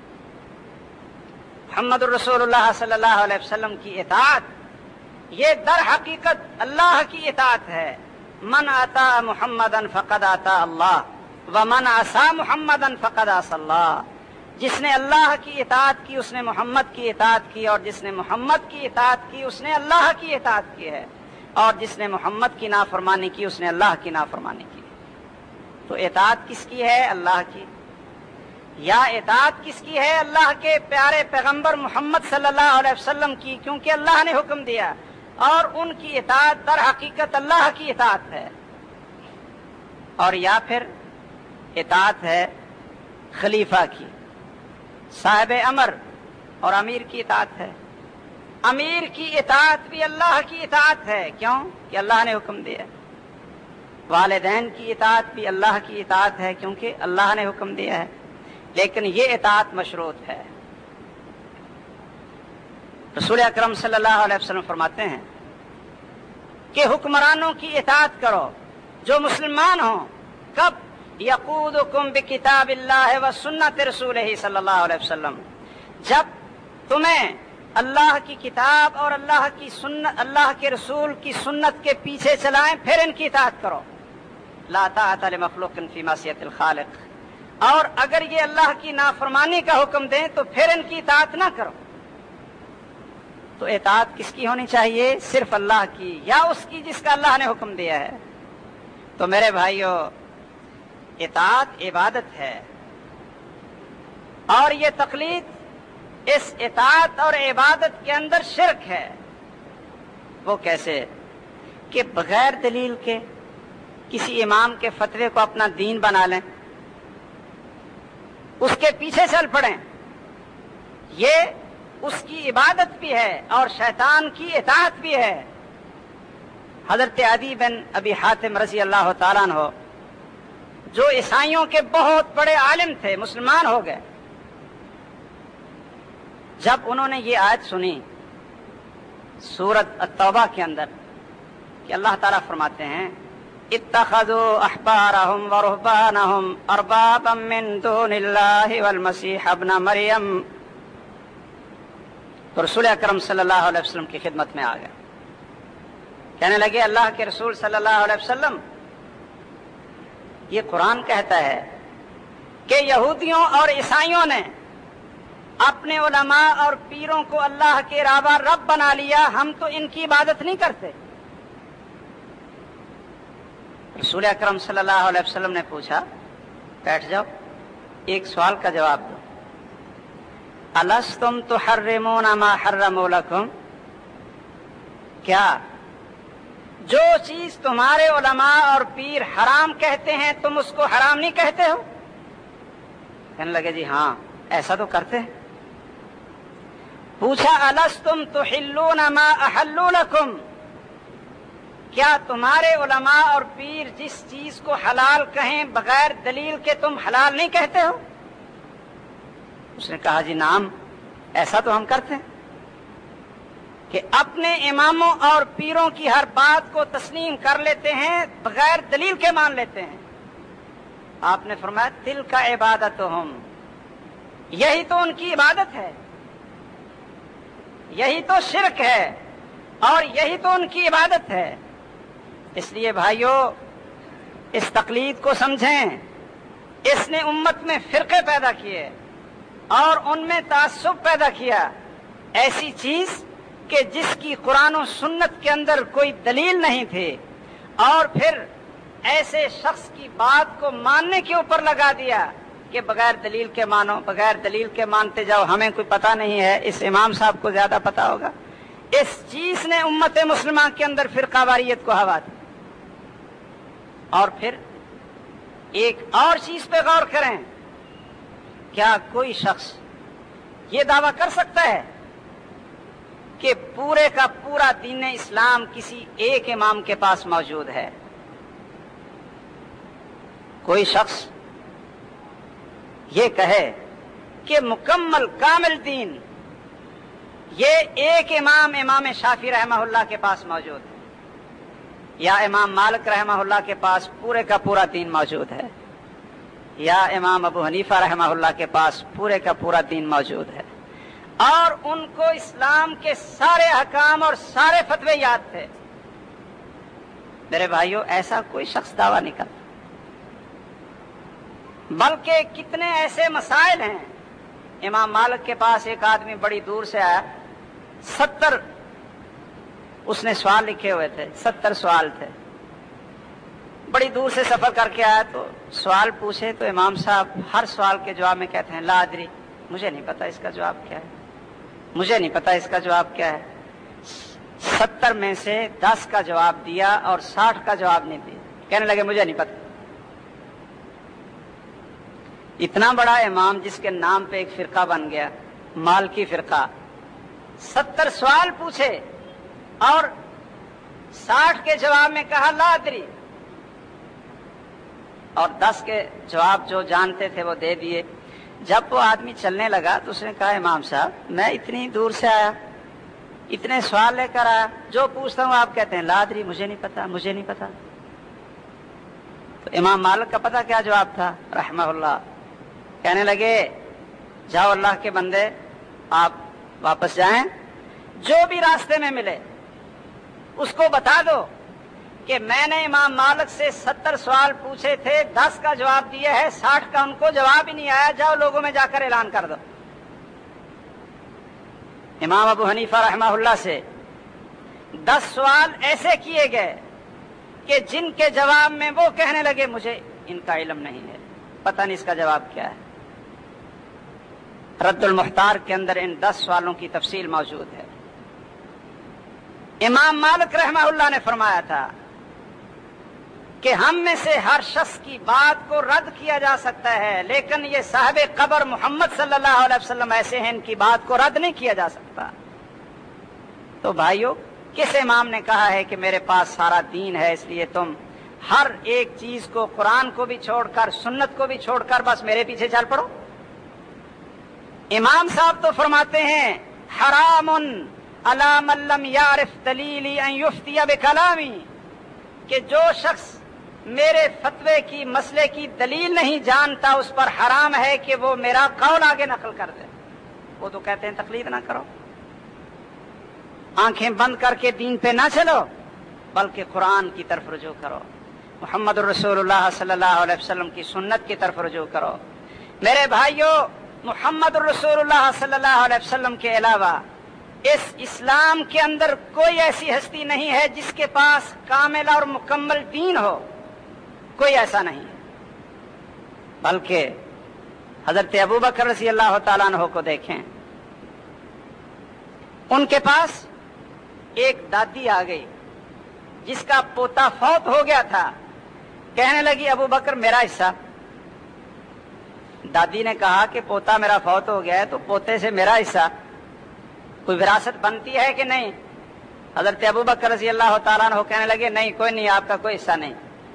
محمد الرسول اللہ صلی اللہ علیہ وسلم کی اطاعت یہ در حقیقت اللہ کی اطاعت ہے. من اطاع محمدًا فقد اطاع اللہ ومن عصى محمدًا فقد عصى اللہ. جس نے اللہ کی اطاعت کی اس نے محمد کی اطاعت کی، اور جس نے محمد کی اطاعت کی اس نے اللہ کی اطاعت کی ہے، اور جس نے محمد کی نافرمانی کی اس نے اللہ کی نافرمانی کی. تو اطاعت کس کی ہے؟ اللہ کی. یا اطاعت کس کی ہے؟ اللہ کے پیارے پیغمبر محمد صلی اللہ علیہ وسلم کی، کیونکہ اللہ نے حکم دیا، اور ان کی اطاعت در حقیقت اللہ کی اطاعت ہے. اور یا پھر اطاعت ہے خلیفہ کی، صاحب امر اور امیر کی اطاعت ہے. امیر کی اطاعت بھی اللہ کی اطاعت ہے. کیوں؟ کہ اللہ نے حکم دیا. والدین کی اطاعت بھی اللہ کی اطاعت ہے، کیونکہ اللہ نے حکم دیا ہے. لیکن یہ اطاعت مشروط ہے. رسول اکرم صلی اللہ علیہ وسلم فرماتے ہیں کہ حکمرانوں کی اطاعت کرو جو مسلمان ہوں. کب؟ یقودکم بکتاب اللہ و سنت رسولہ صلی اللہ علیہ وسلم. جب تمہیں اللہ کی کتاب اور اللہ کی سنت، اللہ کے رسول کی سنت کے پیچھے چلائیں، پھر ان کی اطاعت کرو. لا طاعۃ لمخلوق فی معصیۃ الخالق. اور اگر یہ اللہ کی نافرمانی کا حکم دیں تو پھر ان کی اطاعت نہ کرو. تو اطاعت کس کی ہونی چاہیے؟ صرف اللہ کی، یا اس کی جس کا اللہ نے حکم دیا ہے. تو میرے بھائیو، اطاعت عبادت ہے، اور یہ تقلید اس اطاعت اور عبادت کے اندر شرک ہے. وہ کیسے؟ کہ بغیر دلیل کے کسی امام کے فتوے کو اپنا دین بنا لیں، اس کے پیچھے چل پڑیں. یہ اس کی عبادت بھی ہے اور شیطان کی اطاعت بھی ہے. حضرت عدی بن ابی حاتم رضی اللہ تعالیٰ عنہ، جو عیسائیوں کے بہت بڑے عالم تھے، مسلمان ہو گئے. جب انہوں نے یہ آیت سنی سورۃ التوبہ کے اندر کہ اللہ تعالیٰ فرماتے ہیں اتخذوا احبارهم ورهبانهم اربابا من دون اللہ والمسیح ابن مریم، تو رسول اکرم صلی اللہ علیہ وسلم کی خدمت میں آ گئے. کہنے لگے اللہ کے رسول صلی اللہ علیہ وسلم، یہ قرآن کہتا ہے کہ یہودیوں اور عیسائیوں نے اپنے علماء اور پیروں کو اللہ کے علاوہ رب بنا لیا، ہم تو ان کی عبادت نہیں کرتے. رسول اکرم صلی اللہ علیہ وسلم نے پوچھا، بیٹھ جاؤ، ایک سوال کا جواب دو. الستم تحرمون ما حرموا لکم، کیا جو چیز تمہارے علماء اور پیر حرام کہتے ہیں تم اس کو حرام نہیں کہتے ہو؟ کہنے لگے جی ہاں ایسا تو کرتے ہیں. پوچھا الستم تحلون ما احلوا لکم، کیا تمہارے علماء اور پیر جس چیز کو حلال کہیں بغیر دلیل کے تم حلال نہیں کہتے ہو؟ اس نے کہا جی نعم، ایسا تو ہم کرتے ہیں کہ اپنے اماموں اور پیروں کی ہر بات کو تسلیم کر لیتے ہیں، بغیر دلیل کے مان لیتے ہیں۔ آپ نے فرمایا تلک عبادتہم، یہی تو ان کی عبادت ہے، یہی تو شرک ہے اور یہی تو ان کی عبادت ہے۔ اس لیے بھائیو اس تقلید کو سمجھیں، اس نے امت میں فرقے پیدا کیے اور ان میں تعصب پیدا کیا، ایسی چیز کہ جس کی قرآن و سنت کے اندر کوئی دلیل نہیں تھی، اور پھر ایسے شخص کی بات کو ماننے کے اوپر لگا دیا کہ بغیر دلیل کے مانو، بغیر دلیل کے مانتے جاؤ، ہمیں کوئی پتہ نہیں ہے، اس امام صاحب کو زیادہ پتہ ہوگا۔ اس چیز نے امت مسلمہ کے اندر فرقہ واریت کو ہوا دی۔ اور پھر ایک اور چیز پہ غور کریں، کیا کوئی شخص یہ دعویٰ کر سکتا ہے کہ پورے کا پورا دین اسلام کسی ایک امام کے پاس موجود ہے؟ کوئی شخص یہ کہے کہ مکمل کامل دین یہ ایک امام شافعی رحمہ اللہ کے پاس موجود ہے، یا امام مالک رحمہ اللہ کے پاس پورے کا پورا دین موجود ہے، یا امام ابو حنیفہ رحمہ اللہ کے پاس پورے کا پورا دین موجود ہے، اور ان کو اسلام کے سارے احکام اور سارے فتوے یاد تھے؟ میرے بھائیوں ایسا کوئی شخص دعویٰ نہیں کرتا، بلکہ کتنے ایسے مسائل ہیں۔ امام مالک کے پاس ایک آدمی بڑی دور سے آیا، 70 اس نے سوال لکھے ہوئے تھے، 70 سوال تھے، بڑی دور سے سفر کر کے آیا تو سوال پوچھے تو امام صاحب ہر سوال کے جواب میں کہتے ہیں لا ادری، مجھے نہیں پتا اس کا جواب کیا ہے، مجھے نہیں پتا اس کا جواب کیا ہے۔ 70 میں سے 10 کا جواب دیا اور 60 کا جواب نہیں دیا، کہنے لگے مجھے نہیں پتا۔ اتنا بڑا امام جس کے نام پہ ایک فرقہ بن گیا، مالکی فرقہ، 70 سوال پوچھے اور 60 کے جواب میں کہا لا ادری، اور 10 کے جواب جو جانتے تھے وہ دے دیے۔ جب وہ آدمی چلنے لگا تو اس نے کہا امام صاحب میں اتنی دور سے آیا، اتنے سوال لے کر آیا، جو پوچھتا ہوں آپ کہتے ہیں لا ادری، مجھے نہیں پتا، مجھے نہیں پتا۔ تو امام مالک کا پتہ کیا جواب تھا رحمہ اللہ؟ کہنے لگے جاؤ اللہ کے بندے، آپ واپس جائیں، جو بھی راستے میں ملے اس کو بتا دو کہ میں نے امام مالک سے 70 سوال پوچھے تھے، 10 کا جواب دیا ہے، 60 کا ان کو جواب ہی نہیں آیا، جاؤ لوگوں میں جا کر اعلان کر دو۔ امام ابو حنیفہ رحمہ اللہ سے 10 سوال ایسے کیے گئے کہ جن کے جواب میں وہ کہنے لگے مجھے ان کا علم نہیں ہے، پتہ نہیں اس کا جواب کیا ہے۔ رد المختار کے اندر ان 10 سوالوں کی تفصیل موجود ہے۔ امام مالک رحمہ اللہ نے فرمایا تھا کہ ہم میں سے ہر شخص کی بات کو رد کیا جا سکتا ہے، لیکن یہ صاحب قبر محمد صلی اللہ علیہ وسلم ایسے ہیں، ان کی بات کو رد نہیں کیا جا سکتا۔ تو بھائیو کس امام نے کہا ہے کہ میرے پاس سارا دین ہے، اس لیے تم ہر ایک چیز کو، قرآن کو بھی چھوڑ کر، سنت کو بھی چھوڑ کر بس میرے پیچھے چل پڑو؟ امام صاحب تو فرماتے ہیں حرام علی من لم یعرف دلیلی ان یفتی بکلامی، کہ جو شخص میرے فتوے کی، مسئلے کی دلیل نہیں جانتا، اس پر حرام ہے کہ وہ میرا قول آگے نقل کر دے۔ وہ تو کہتے ہیں تقلید نہ کرو، آنکھیں بند کر کے دین پہ نہ چلو، بلکہ قرآن کی طرف رجوع کرو، محمد الرسول اللہ صلی اللہ علیہ وسلم کی سنت کی طرف رجوع کرو۔ میرے بھائیو محمد الرسول اللہ صلی اللہ علیہ وسلم کے علاوہ اس اسلام کے اندر کوئی ایسی ہستی نہیں ہے جس کے پاس کامل اور مکمل دین ہو، کوئی ایسا نہیں ہے۔ بلکہ حضرت ابوبکر رضی اللہ تعالیٰ عنہ کو دیکھیں، ان کے پاس ایک دادی آ گئی جس کا پوتا فوت ہو گیا تھا، کہنے لگی ابوبکر میرا حصہ۔ دادی نے کہا کہ پوتا میرا فوت ہو گیا ہے تو پوتے سے میرا حصہ، کوئی وراثت بنتی ہے کہ نہیں؟ حضرت ابوبکر رضی اللہ تعالیٰ عنہ کہنے لگے نہیں کوئی نہیں، آپ کا کوئی حصہ نہیں۔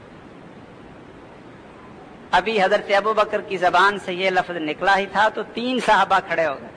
ابھی حضرت ابوبکر کی زبان سے یہ لفظ نکلا ہی تھا تو 3 صحابہ کھڑے ہو گئے،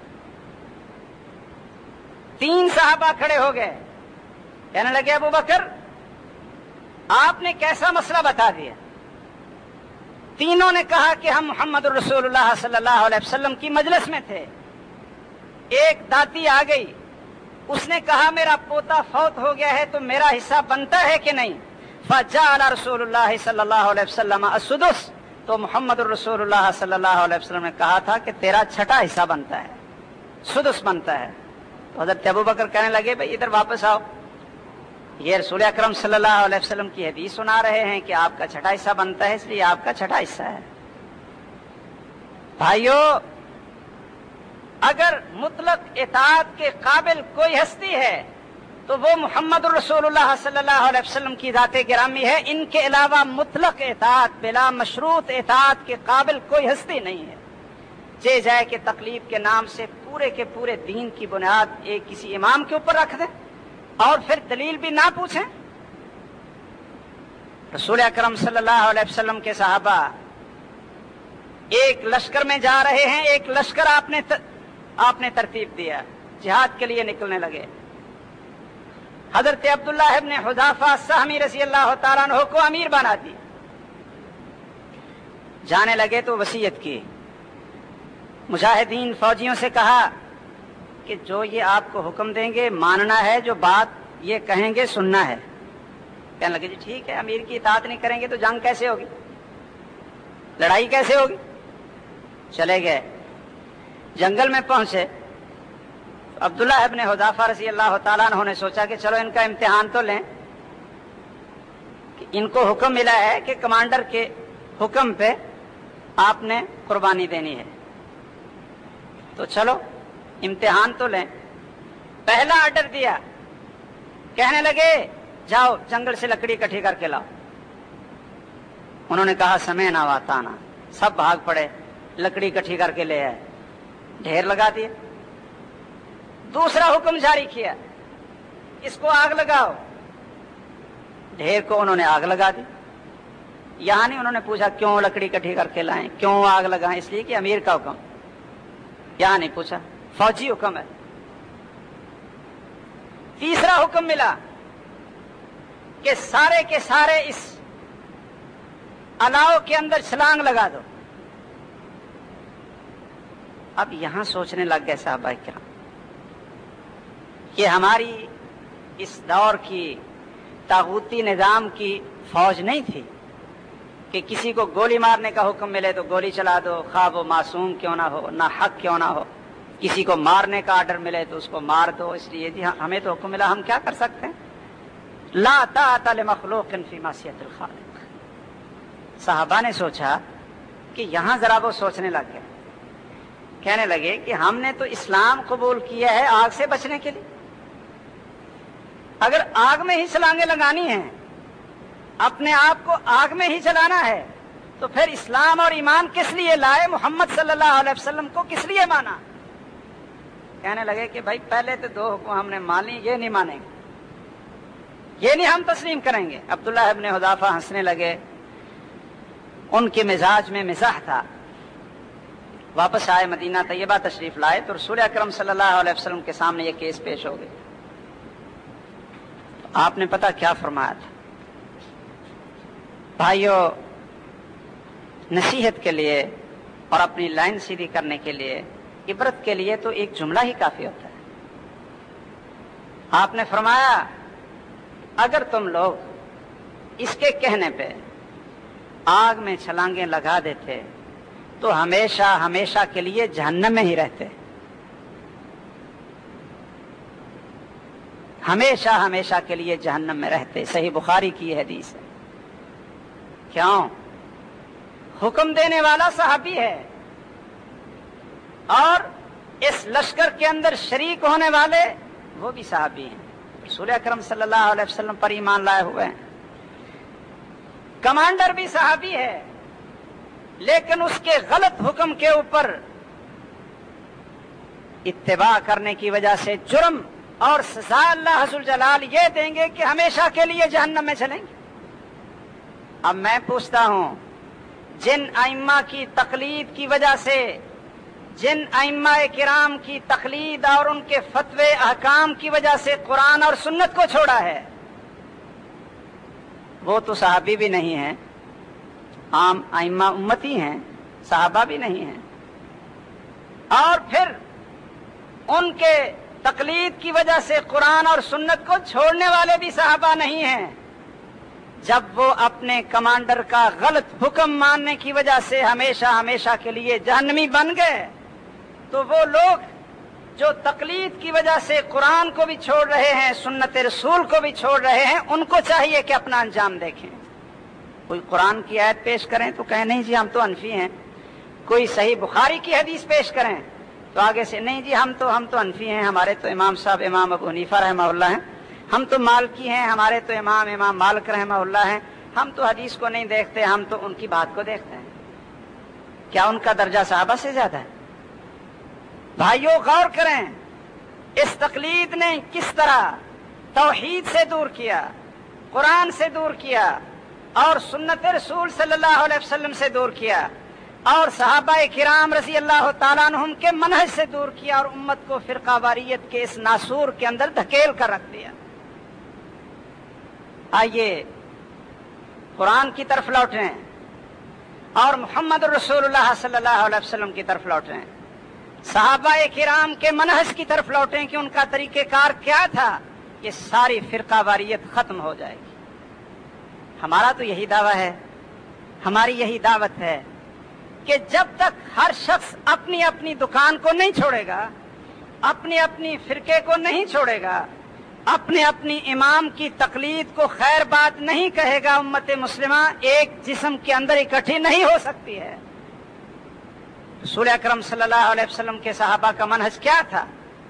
3 صحابہ کھڑے ہو گئے، کہنے لگے ابوبکر آپ نے کیسا مسئلہ بتا دیا۔ تینوں نے کہا کہ ہم محمد رسول اللہ صلی اللہ علیہ وسلم کی مجلس میں تھے، ایک داتی آ گئی، اس نے کہا میرا پوتا فوت ہو گیا ہے تو میرا حصہ بنتا ہے کہ نہیں؟ فجعل رسول اللہ صلی اللہ علیہ وسلم السدس، تو محمد رسول اللہ صلی اللہ علیہ وسلم نے کہا تھا کہ تیرا چھٹا حصہ بنتا ہے، سدس بنتا ہے۔ تو حضرت ابوبکر کہنے لگے بھائی ادھر واپس آؤ، یہ رسول اکرم صلی اللہ علیہ وسلم کی حدیث سنا رہے ہیں کہ آپ کا چھٹا حصہ بنتا ہے، اس لیے آپ کا چھٹا حصہ ہے۔ بھائیو، اگر مطلق اطاعت کے قابل کوئی ہستی ہے تو وہ محمد رسول اللہ صلی اللہ علیہ وسلم کی ذات گرامی ہے، ان کے علاوہ مطلق اطاعت بلا مشروط اطاعت کے قابل کوئی ہستی نہیں ہے۔ چہ جائے کہ تقلید کے نام سے پورے کے پورے دین کی بنیاد ایک کسی امام کے اوپر رکھ دیں اور پھر دلیل بھی نہ پوچھیں۔ رسول اکرم صلی اللہ علیہ وسلم کے صحابہ ایک لشکر میں جا رہے ہیں، ایک لشکر آپ نے ترتیب دیا، جہاد کے لیے نکلنے لگے۔ حضرت عبداللہ ابن حذافہ سہمی رضی اللہ تعالیٰ عنہ کو امیر بنا دی، جانے لگے تو وصیت کی، مجاہدین فوجیوں سے کہا کہ جو یہ آپ کو حکم دیں گے ماننا ہے، جو بات یہ کہیں گے سننا ہے۔ کہنے لگے جی ٹھیک ہے، امیر کی اطاعت نہیں کریں گے تو جنگ کیسے ہوگی، لڑائی کیسے ہوگی؟ چلے گئے، جنگل میں پہنچے، عبداللہ ابن حذافہ رضی اللہ تعالیٰ عنہ نے سوچا کہ چلو ان کا امتحان تو لیں، کہ ان کو حکم ملا ہے کہ کمانڈر کے حکم پہ آپ نے قربانی دینی ہے، تو چلو امتحان تو لیں۔ پہلا آرڈر دیا، کہنے لگے جاؤ جنگل سے لکڑی اکٹھی کر کے لاؤ۔ انہوں نے کہا سمعنا واطعنا، سب بھاگ پڑے، لکڑی اکٹھی کر کے لے آئے، ڈھیر لگا دیا۔ دوسرا حکم جاری کیا، اس کو آگ لگاؤ، ڈھیر کو انہوں نے آگ لگا دی۔ یہاں نہیں انہوں نے پوچھا کیوں لکڑی اکٹھی کر کے لائیں، کیوں آگ لگائیں، اس لیے کہ امیر کا حکم، یہاں نہیں پوچھا، فوجی حکم ہے۔ تیسرا حکم ملا کہ سارے کے سارے اس الاؤ کے اندر چھلانگ لگا دو۔ اب یہاں سوچنے لگ گئے صحابہ کرام، یہ ہماری اس دور کی طاغوتی نظام کی فوج نہیں تھی کہ کسی کو گولی مارنے کا حکم ملے تو گولی چلا دو، خواہ وہ معصوم کیوں نہ ہو، نہ حق کیوں نہ ہو، کسی کو مارنے کا آرڈر ملے تو اس کو مار دو۔ اس لیے جی ہمیں تو حکم ملا، ہم کیا کر سکتے ہیں؟ لا طاعت لمخلوق فی معصیت الخالق۔ صحابہ نے سوچا کہ یہاں ذرا وہ سوچنے لگ گئے، کہنے لگے کہ ہم نے تو اسلام قبول کیا ہے آگ سے بچنے کے لیے، اگر آگ میں ہی چھلانگیں لگانی ہیں، اپنے آپ کو آگ میں ہی جلانا ہے، تو پھر اسلام اور ایمان کس لیے لائے، محمد صلی اللہ علیہ وسلم کو کس لیے مانا؟ کہنے لگے کہ بھائی پہلے تو 2 حکم ہم نے مان لی، یہ نہیں مانیں گے، یہ نہیں ہم تسلیم کریں گے۔ عبداللہ ابن حذافہ ہنسنے لگے، ان کے مزاج میں مزاح تھا۔ واپس آئے، مدینہ طیبہ تشریف لائے تو رسول اکرم صلی اللہ علیہ وسلم کے سامنے یہ کیس پیش ہو گئی۔ آپ نے پتہ کیا فرمایا تھا؟ بھائیو، نصیحت کے لیے اور اپنی لائن سیدھی کرنے کے لیے، عبرت کے لیے تو ایک جملہ ہی کافی ہوتا ہے۔ آپ نے فرمایا اگر تم لوگ اس کے کہنے پہ آگ میں چھلانگیں لگا دیتے تو ہمیشہ ہمیشہ کے لیے جہنم میں ہی رہتے، ہمیشہ ہمیشہ کے لیے جہنم میں رہتے۔ صحیح بخاری کی یہ حدیث ہے۔ کیوں؟ حکم دینے والا صحابی ہے اور اس لشکر کے اندر شریک ہونے والے وہ بھی صحابی ہیں، رسول اکرم صلی اللہ علیہ وسلم پر ایمان لائے ہوئے ہیں۔ کمانڈر بھی صحابی ہے، لیکن اس کے غلط حکم کے اوپر اتباع کرنے کی وجہ سے جرم اور سزا اللہ حضر جلال یہ دیں گے کہ ہمیشہ کے لیے جہنم میں چلیں گے۔ اب میں پوچھتا ہوں، جن ائمہ کی تقلید کی وجہ سے، جن ائمہ کرام کی تقلید اور ان کے فتوے احکام کی وجہ سے قرآن اور سنت کو چھوڑا ہے، وہ تو صحابی بھی نہیں ہیں، عام ائمہ امتی ہیں، صحابہ بھی نہیں ہیں، اور پھر ان کے تقلید کی وجہ سے قرآن اور سنت کو چھوڑنے والے بھی صحابہ نہیں ہیں۔ جب وہ اپنے کمانڈر کا غلط حکم ماننے کی وجہ سے ہمیشہ ہمیشہ کے لیے جہنمی بن گئے، تو وہ لوگ جو تقلید کی وجہ سے قرآن کو بھی چھوڑ رہے ہیں، سنت رسول کو بھی چھوڑ رہے ہیں، ان کو چاہیے کہ اپنا انجام دیکھیں۔ کوئی قرآن کی آیت پیش کریں تو کہیں نہیں جی ہم تو حنفی ہیں، کوئی صحیح بخاری کی حدیث پیش کریں تو آگے سے نہیں جی ہم تو حنفی ہیں، ہمارے تو امام صاحب امام ابو حنیفہ رحمہ اللہ ہیں، ہم تو مالکی ہیں، ہمارے تو امام مالک رحمہ اللہ ہیں، ہم تو حدیث کو نہیں دیکھتے، ہم تو ان کی بات کو دیکھتے ہیں۔ کیا ان کا درجہ صحابہ سے زیادہ ہے؟ بھائیوں غور کریں، اس تقلید نے کس طرح توحید سے دور کیا، قرآن سے دور کیا، اور سنت رسول صلی اللہ علیہ وسلم سے دور کیا، اور صحابہ کرام رضی اللہ تعالیٰ عنہم کے منہج سے دور کیا، اور امت کو فرقہ واریت کے اس ناسور کے اندر دھکیل کر رکھ دیا۔ آئیے قرآن کی طرف لوٹیں اور محمد رسول اللہ صلی اللہ علیہ وسلم کی طرف لوٹیں، صحابہ کرام کے منہج کی طرف لوٹیں کہ ان کا طریقہ کار کیا تھا، یہ ساری فرقہ واریت ختم ہو جائے گی۔ ہمارا تو یہی دعویٰ ہے، ہماری یہی دعوت ہے کہ جب تک ہر شخص اپنی اپنی دکان کو نہیں چھوڑے گا، اپنی اپنی فرقے کو نہیں چھوڑے گا، اپنے اپنی امام کی تقلید کو خیر بات نہیں کہے گا، امت مسلمہ ایک جسم کے اندر اکٹھی نہیں ہو سکتی ہے۔ رسول اکرم صلی اللہ علیہ وسلم کے صحابہ کا منہج کیا تھا؟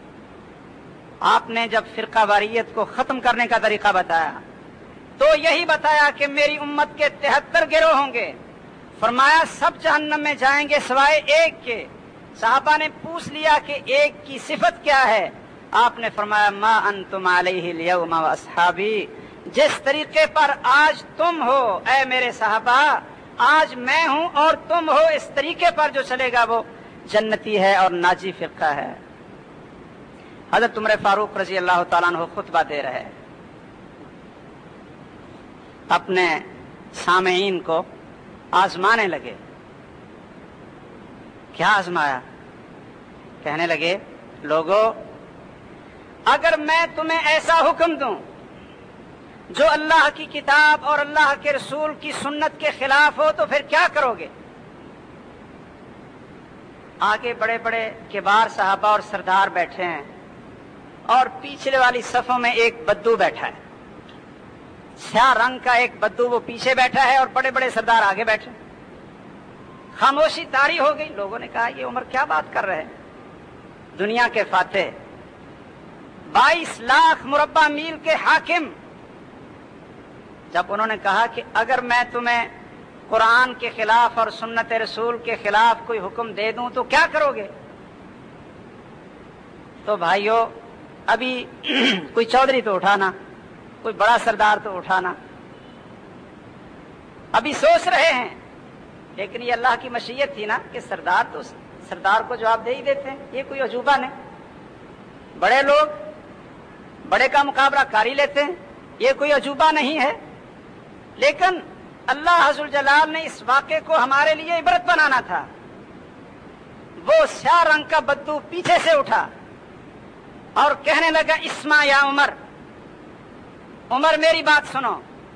آپ نے جب فرقہ واریت کو ختم کرنے کا طریقہ بتایا تو یہی بتایا کہ میری امت کے 73 گروہ ہوں گے، فرمایا سب جہنم میں جائیں گے سوائے ایک کے۔ صحابہ نے پوچھ لیا کہ ایک کی صفت کیا ہے؟ آپ نے فرمایا ما انتم علیہ الیوم واصحابی، جس طریقے پر آج تم ہو اے میرے صحابہ، آج میں ہوں اور تم ہو، اس طریقے پر جو چلے گا وہ جنتی ہے اور ناجی فرقہ ہے۔ حضرت عمر فاروق رضی اللہ تعالیٰ عنہ خطبہ دے رہے، اپنے سامعین کو آزمانے لگے۔ کیا آزمایا؟ کہنے لگے لوگو، اگر میں تمہیں ایسا حکم دوں جو اللہ کی کتاب اور اللہ کے رسول کی سنت کے خلاف ہو تو پھر کیا کرو گے؟ آگے بڑے بڑے کبار صحابہ اور سردار بیٹھے ہیں، اور پیچھے والی صفوں میں ایک بدو بیٹھا ہے، سیاہ رنگ کا ایک بدو، وہ پیچھے بیٹھا ہے اور بڑے بڑے سردار آگے بیٹھے۔ خاموشی طاری ہو گئی۔ لوگوں نے کہا یہ عمر کیا بات کر رہے ہیں؟ دنیا کے فاتح، 22 لاکھ مربع میل کے حاکم، جب انہوں نے کہا کہ اگر میں تمہیں قرآن کے خلاف اور سنت رسول کے خلاف کوئی حکم دے دوں تو کیا کرو گے؟ تو بھائیو، ابھی کوئی چودھری تو اٹھانا، کوئی بڑا سردار تو اٹھانا، ابھی سوچ رہے ہیں، لیکن یہ اللہ کی مشیت تھی نا کہ سردار تو سردار کو جواب دے ہی دیتے ہیں، یہ کوئی عجوبہ نہیں۔ بڑے لوگ بڑے کا مقابلہ کاری لیتے ہیں، یہ کوئی عجوبہ نہیں ہے۔ لیکن اللہ عز و جلال نے اس واقعے کو ہمارے لیے عبرت بنانا تھا۔ وہ سیاہ رنگ کا بدو پیچھے سے اٹھا اور کہنے لگا اسمع یا عمر، عمر میری بات سنو۔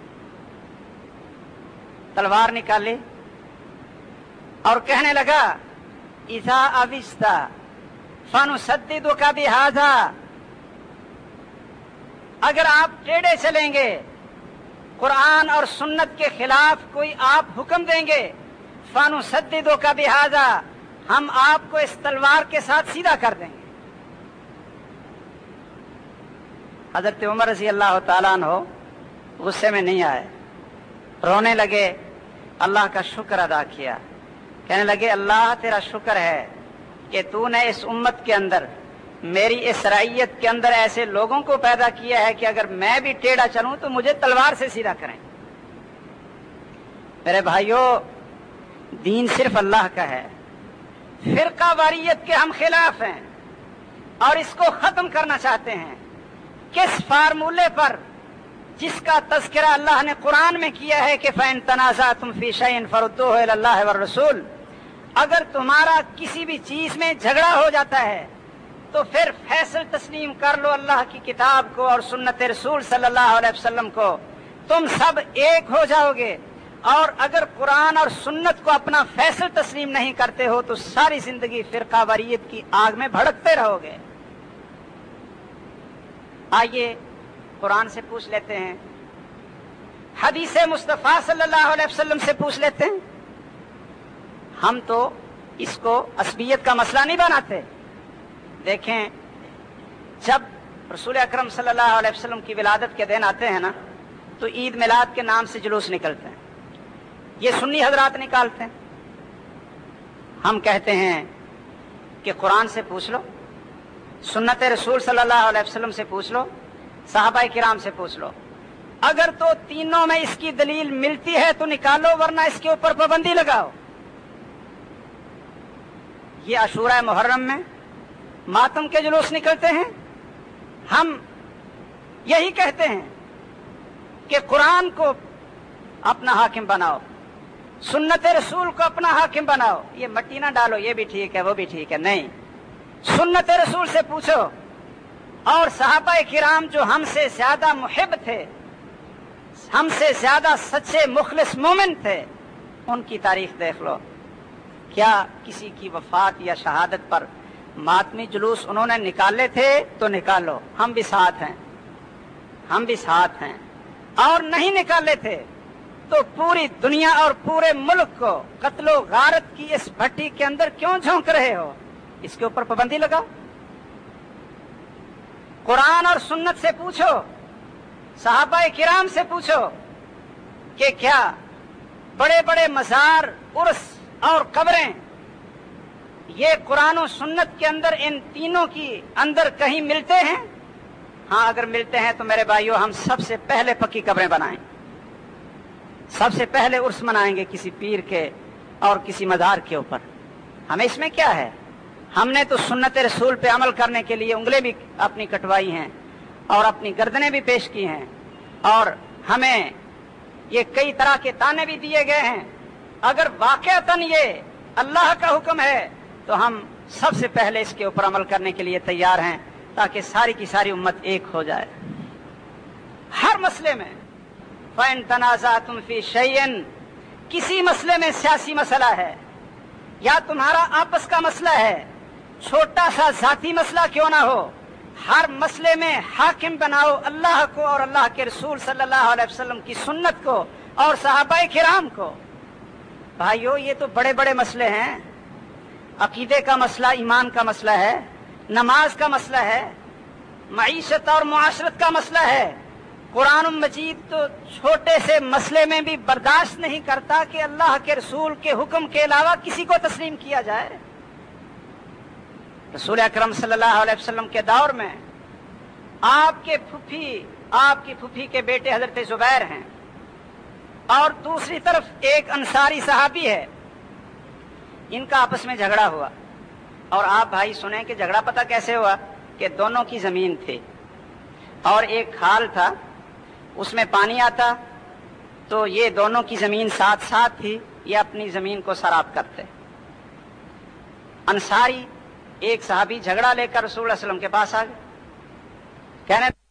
تلوار نکالی اور کہنے لگا اذا اوجت فنسددک بہذا، اگر آپ ٹیڑے چلیں گے، قرآن اور سنت کے خلاف کوئی آپ حکم دیں گے، فنسددک بہذا، ہم آپ کو اس تلوار کے ساتھ سیدھا کر دیں گے۔ حضرت عمر رضی اللہ تعالیٰ عنہ غصے میں نہیں آئے، رونے لگے، اللہ کا شکر ادا کیا، کہنے لگے اللہ تیرا شکر ہے کہ تو نے اس امت کے اندر میری اس رعیت کے اندر ایسے لوگوں کو پیدا کیا ہے کہ اگر میں بھی ٹیڑھا چلوں تو مجھے تلوار سے سیدھا کریں۔ میرے بھائیوں، دین صرف اللہ کا ہے، فرقہ واریت کے ہم خلاف ہیں اور اس کو ختم کرنا چاہتے ہیں۔ کس فارمولے پر؟ جس کا تذکرہ اللہ نے قرآن میں کیا ہے کہ فَإِن تَنَازَعْتُمْ فِي شَيْءٍ فَرُدُّوهُ إِلَى اللَّهِ وَالرَّسُولِ، اگر تمہارا کسی بھی چیز میں جھگڑا ہو جاتا ہے تو پھر فیصل تسلیم کر لو اللہ کی کتاب کو اور سنت رسول صلی اللہ علیہ وسلم کو، تم سب ایک ہو جاؤ گے۔ اور اگر قرآن اور سنت کو اپنا فیصل تسلیم نہیں کرتے ہو تو ساری زندگی فرقہ واریت کی آگ میں بھڑکتے رہو گے۔ آئیے قرآن سے پوچھ لیتے ہیں، حدیث مصطفیٰ صلی اللہ علیہ وسلم سے پوچھ لیتے ہیں۔ ہم تو اس کو عصبیت کا مسئلہ نہیں بناتے۔ دیکھیں، جب رسول اکرم صلی اللہ علیہ وسلم کی ولادت کے دن آتے ہیں نا تو عید میلاد کے نام سے جلوس نکلتے ہیں، یہ سنی حضرات نکالتے ہیں۔ ہم کہتے ہیں کہ قرآن سے پوچھ لو، سنت رسول صلی اللہ علیہ وسلم سے پوچھ لو، صحابہ کرام سے پوچھ لو، اگر تو تینوں میں اس کی دلیل ملتی ہے تو نکالو، ورنہ اس کے اوپر پابندی لگاؤ۔ یہ عاشورہ محرم میں ماتم کے جلوس نکلتے ہیں، ہم یہی کہتے ہیں کہ قرآن کو اپنا حاکم بناؤ، سنت رسول کو اپنا حاکم بناؤ۔ یہ مٹی نہ ڈالو، یہ بھی ٹھیک ہے وہ بھی ٹھیک ہے، نہیں، سنت رسول سے پوچھو۔ اور صحابہ کرام جو ہم سے زیادہ محب تھے، ہم سے زیادہ سچے مخلص مومن تھے، ان کی تاریخ دیکھ لو، کیا کسی کی وفات یا شہادت پر ماتمی جلوس انہوں نے نکالے تھے؟ تو نکالو، ہم بھی ساتھ ہیں، ہم بھی ساتھ ہیں۔ اور نہیں نکالے تھے تو پوری دنیا اور پورے ملک کو قتل و غارت کی اس بھٹی کے اندر کیوں جھونک رہے ہو؟ اس کے اوپر پابندی لگاؤ۔ قرآن اور سنت سے پوچھو، صحابہ کرام سے پوچھو کہ کیا بڑے بڑے مزار، عرس اور قبریں یہ قرآن و سنت کے اندر ان تینوں کی اندر کہیں ملتے ہیں؟ ہاں اگر ملتے ہیں تو میرے بھائیوں ہم سب سے پہلے پکی قبریں بنائیں، سب سے پہلے عرس منائیں گے کسی پیر کے اور کسی مزار کے اوپر۔ ہمیں اس میں کیا ہے؟ ہم نے تو سنت رسول پہ عمل کرنے کے لیے انگلیں بھی اپنی کٹوائی ہیں اور اپنی گردنیں بھی پیش کی ہیں، اور ہمیں یہ کئی طرح کے تانے بھی دیے گئے ہیں۔ اگر واقعتاً یہ اللہ کا حکم ہے تو ہم سب سے پہلے اس کے اوپر عمل کرنے کے لیے تیار ہیں تاکہ ساری کی ساری امت ایک ہو جائے۔ ہر مسئلے میں فَإِن تَنَازَعْتُمْ فِي شَيْءٍ، کسی مسئلے میں سیاسی مسئلہ ہے یا تمہارا آپس کا مسئلہ ہے، چھوٹا سا ذاتی مسئلہ کیوں نہ ہو، ہر مسئلے میں حاکم بناؤ اللہ کو اور اللہ کے رسول صلی اللہ علیہ وسلم کی سنت کو اور صحابہ کرام کو۔ بھائیو، یہ تو بڑے بڑے مسئلے ہیں، عقیدے کا مسئلہ، ایمان کا مسئلہ ہے، نماز کا مسئلہ ہے، معیشت اور معاشرت کا مسئلہ ہے۔ قرآن مجید تو چھوٹے سے مسئلے میں بھی برداشت نہیں کرتا کہ اللہ کے رسول کے حکم کے علاوہ کسی کو تسلیم کیا جائے۔ رسول اکرم صلی اللہ علیہ وسلم کے دور میں آپ کی پھوپھی کے بیٹے حضرت زبیر ہیں، اور دوسری طرف ایک انصاری صحابی ہے، ان کا آپس میں جھگڑا ہوا۔ اور آپ بھائی سنیں کہ جھگڑا پتہ کیسے ہوا؟ کہ دونوں کی زمین تھی اور ایک کھال تھا، اس میں پانی آتا تو یہ دونوں کی زمین ساتھ ساتھ تھی، یہ اپنی زمین کو سراب کرتے۔ انصاری ایک صحابی جھگڑا لے کر رسول اللہ علیہ وسلم کے پاس آ گئے، کہنے